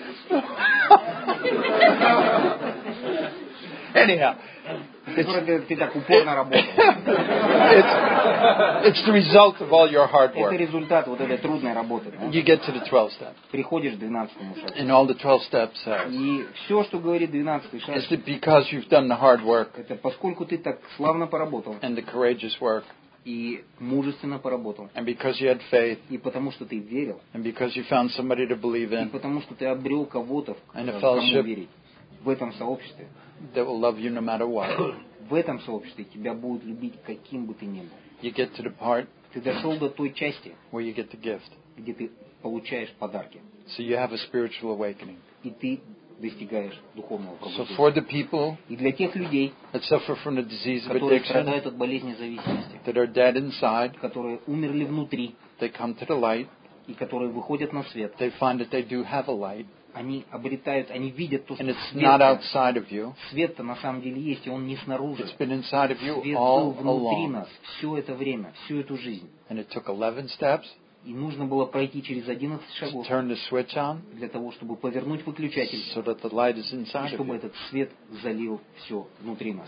Anyhow, Ты, ты так упорно работал. it's, it's the result of all your hard Это work. результат вот этой трудной работы. Да? You get to the twelfth step. Приходишь к двенадцатому шагу. And all the twelve steps says И все, что говорит двенадцатый шаг, is that because you've done the hard work это поскольку ты так славно поработал and the courageous work, и мужественно поработал, and because you had faith, и потому что ты верил, and because you found somebody to believe и in потому что ты обрел кого-то, And a кому fellowship. верить, в этом сообществе, that will love you no matter what, в этом сообществе тебя будут любить каким бы ты ни был. you get to the part Ты дошел до той части, where you get the gift. где ты получаешь подарки, So you have a spiritual awakening. и ты достигаешь духовного So пробуждения. for the people И для тех людей, that suffer from the disease of которые addiction, страдают от болезни зависимости, that are dead inside, которые умерли внутри, they come to the light, и которые выходят на свет, they find that they do have a light, они обретают, они видят то, что and it's свет, not outside of you, свет-то на самом деле есть, и он не снаружи. it's been inside of you Свет был all внутри along. нас все это время, всю эту жизнь. And it took eleven steps И нужно было пройти через одиннадцать to шагов turn the switch on для того, чтобы повернуть выключатель, so that the light is и inside of чтобы you. этот свет залил все внутри нас.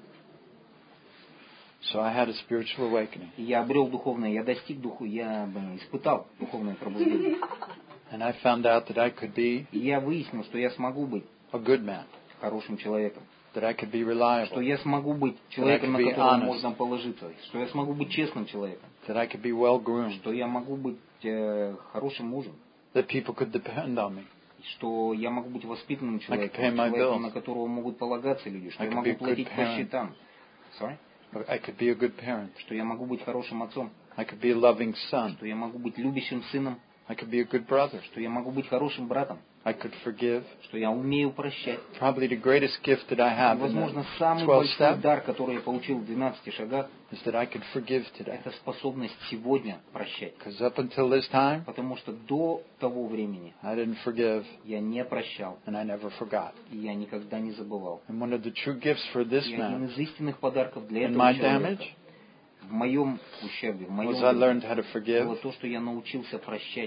So I had a spiritual awakening. И я обрел духовное, я достиг духу, я блин, испытал духовное пробуждение. And I found out that I could be И я выяснил, что я смогу быть a good man, хорошим человеком, that I could be что reliable, я смогу быть человеком, на be которого honest. можно положиться, что я смогу быть честным человеком, that I could be well groomed, что я могу быть э, хорошим мужем, that people could depend on me, что я могу быть воспитанным человеком, pay my человеком, bills. на которого могут полагаться люди, что I я could могу be a good платить по parent. счетам. Sorry? I could be a good parent, Что я могу быть хорошим отцом, I could be a loving son, что я могу быть любящим сыном, I could be a good brother, что я могу быть хорошим братом, I could forgive. что я умею прощать. Probably the greatest gift that I have in Возможно, the самый twelve большой step дар, который я получил в двенадцати шагах, is that I could forgive today. это способность сегодня прощать. Because up until this time, Потому что до того времени I didn't forgive я не прощал, and I never forgot. и я никогда не забывал. And one of the true gifts for this И один man из истинных подарков для in этого my человека damage в моем ущербе, в моем was I learned вреде, how to forgive. было то, что я научился прощать.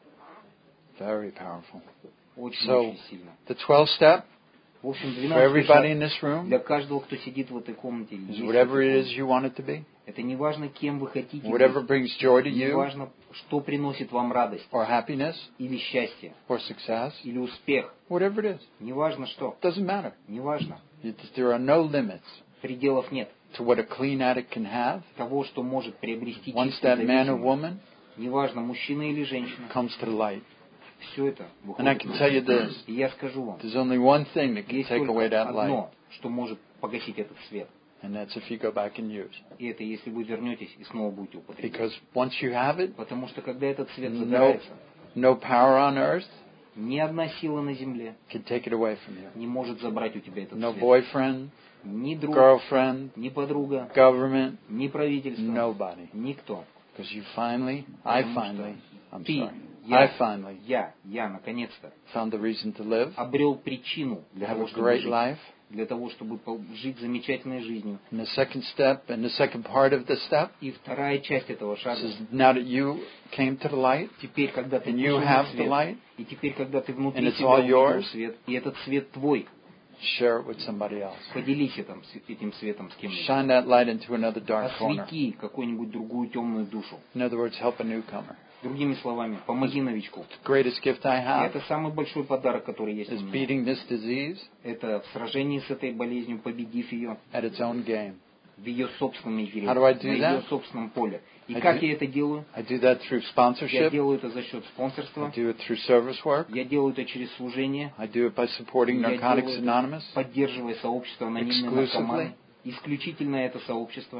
Very powerful. Очень-очень So, сильно. the twelve step В общем, for двенадцатый everybody in шаг this room для каждого, кто сидит в этой комнате, is есть в whatever этой it is комнате. you want it to be, Это не важно, кем вы хотите whatever быть, brings joy to не you, важно, что приносит вам радость, or happiness, или счастье, or success, или успех, whatever it is. не важно что, Doesn't matter. не важно. It- There are no limits Пределов нет to what a clean addict can have того, что может приобрести once чистый that man or зависимый. woman Не важно, мужчина или женщина, comes to the light. все это And I выходит. can tell you this, И я скажу вам, there's only one thing that can есть take away только that light, одно, что может погасить этот свет. and that's if you go back and use. И это если вы вернетесь и снова будете употреблять. Because once you have it, Потому что когда этот свет no, загорается, no power on earth ни одна сила на земле can take it away from you. не может забрать у тебя этот No свет. boyfriend, Ни друг, girlfriend, ни подруга, government, ни правительство, nobody. никто. Because you finally, I Потому finally, что I'm ты, sorry, я, I finally я, я, наконец-то, found the reason to live, обрел причину для have того, a чтобы great жить. life. Для того, чтобы пол- жить замечательной жизнью. And the second step, and the second part of the step, И вторая часть этого шага. is now that you came to the light, Теперь, когда ты and you вышел have на the свет, light, и теперь, когда ты внутри and it's себя all увидел yours, свет, и этот свет твой, share it with somebody else. поделись этим, этим светом с кем-нибудь. Shine that light into another dark corner. Освети какую-нибудь другую темную душу. In other words, help a newcomer. Другими словами, помоги новичку. The greatest gift I И have это самый большой подарок, который есть у is меня. beating this disease Это в сражении с этой болезнью, победив ее at its own game. в ее собственной игре, How do I на do ее that? собственном поле. И I как do- я это делаю? I do that through Я sponsorship. делаю это за счет I спонсорства. do it through service work. Я делаю это через служение. I do it by supporting Я Narcotics делаю это, Anonymous. поддерживая сообщество анонимные Exclusively. наркоманы. Исключительно это сообщество.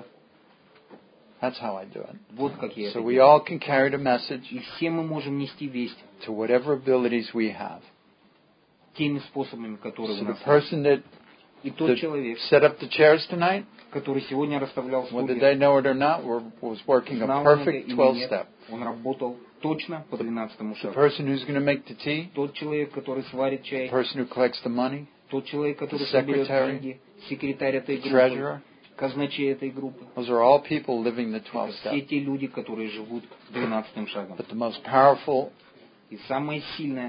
That's how I do it. Вот как я это So we делаю. all can carry the message И все мы можем нести весть to whatever abilities we have. теми способами, которые So у the нас есть. person that, И тот that человек, set up the chairs tonight, который сегодня расставлял whether стулья, they know it or not, were, was working a знал он это perfect или twelve нет, step. он работал точно по двенадцатому The шагу. person who's going to make the tea, Тот человек, который сварит the чай, person who collects the money, тот человек, который the соберет secretary, деньги, секретарь этой группы, treasurer, казначей этой группы. those are all people living the twelve Это все step. те люди, которые живут двенадцатым шагом. But the most powerful, И самое сильное,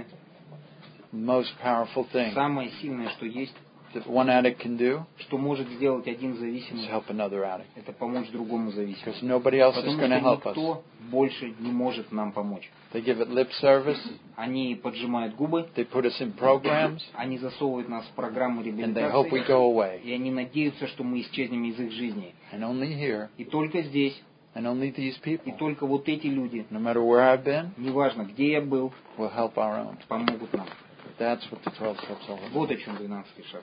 most powerful thing самое сильное, что есть, that one addict can do что может сделать один is зависимый, help another addict. это помочь другому зависимому. Because nobody else is Потому going to что help us. никто больше не может нам помочь. They give it lip service, Они поджимают губы, they put us in programs, они засовывают нас в программу and they hope we реабилитации, go away. и они надеются, что мы исчезнем из их жизни. And only here, И только здесь, and only these и people, только вот эти люди, no matter where I've been, неважно, где я был, will help our own. помогут нам. That's what the twelve steps are all about. Вот о чем двенадцатый шаг.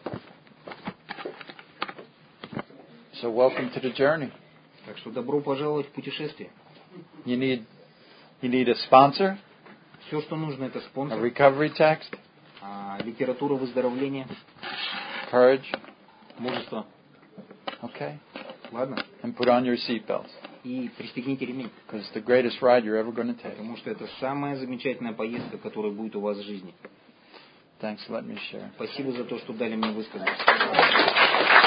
So welcome to the journey. Так что добро пожаловать в путешествие. You need, you need a sponsor, Все, что нужно, это a спонсор, recovery text, а, литература выздоровления, courage, мужество. okay, Ладно? and put on your seatbelts. И пристегните ремень, Because it's the greatest ride you're ever going to take. потому что это самая замечательная поездка, которая будет у вас в жизни. Thanks for letting me share. Спасибо за то, что дали мне высказаться.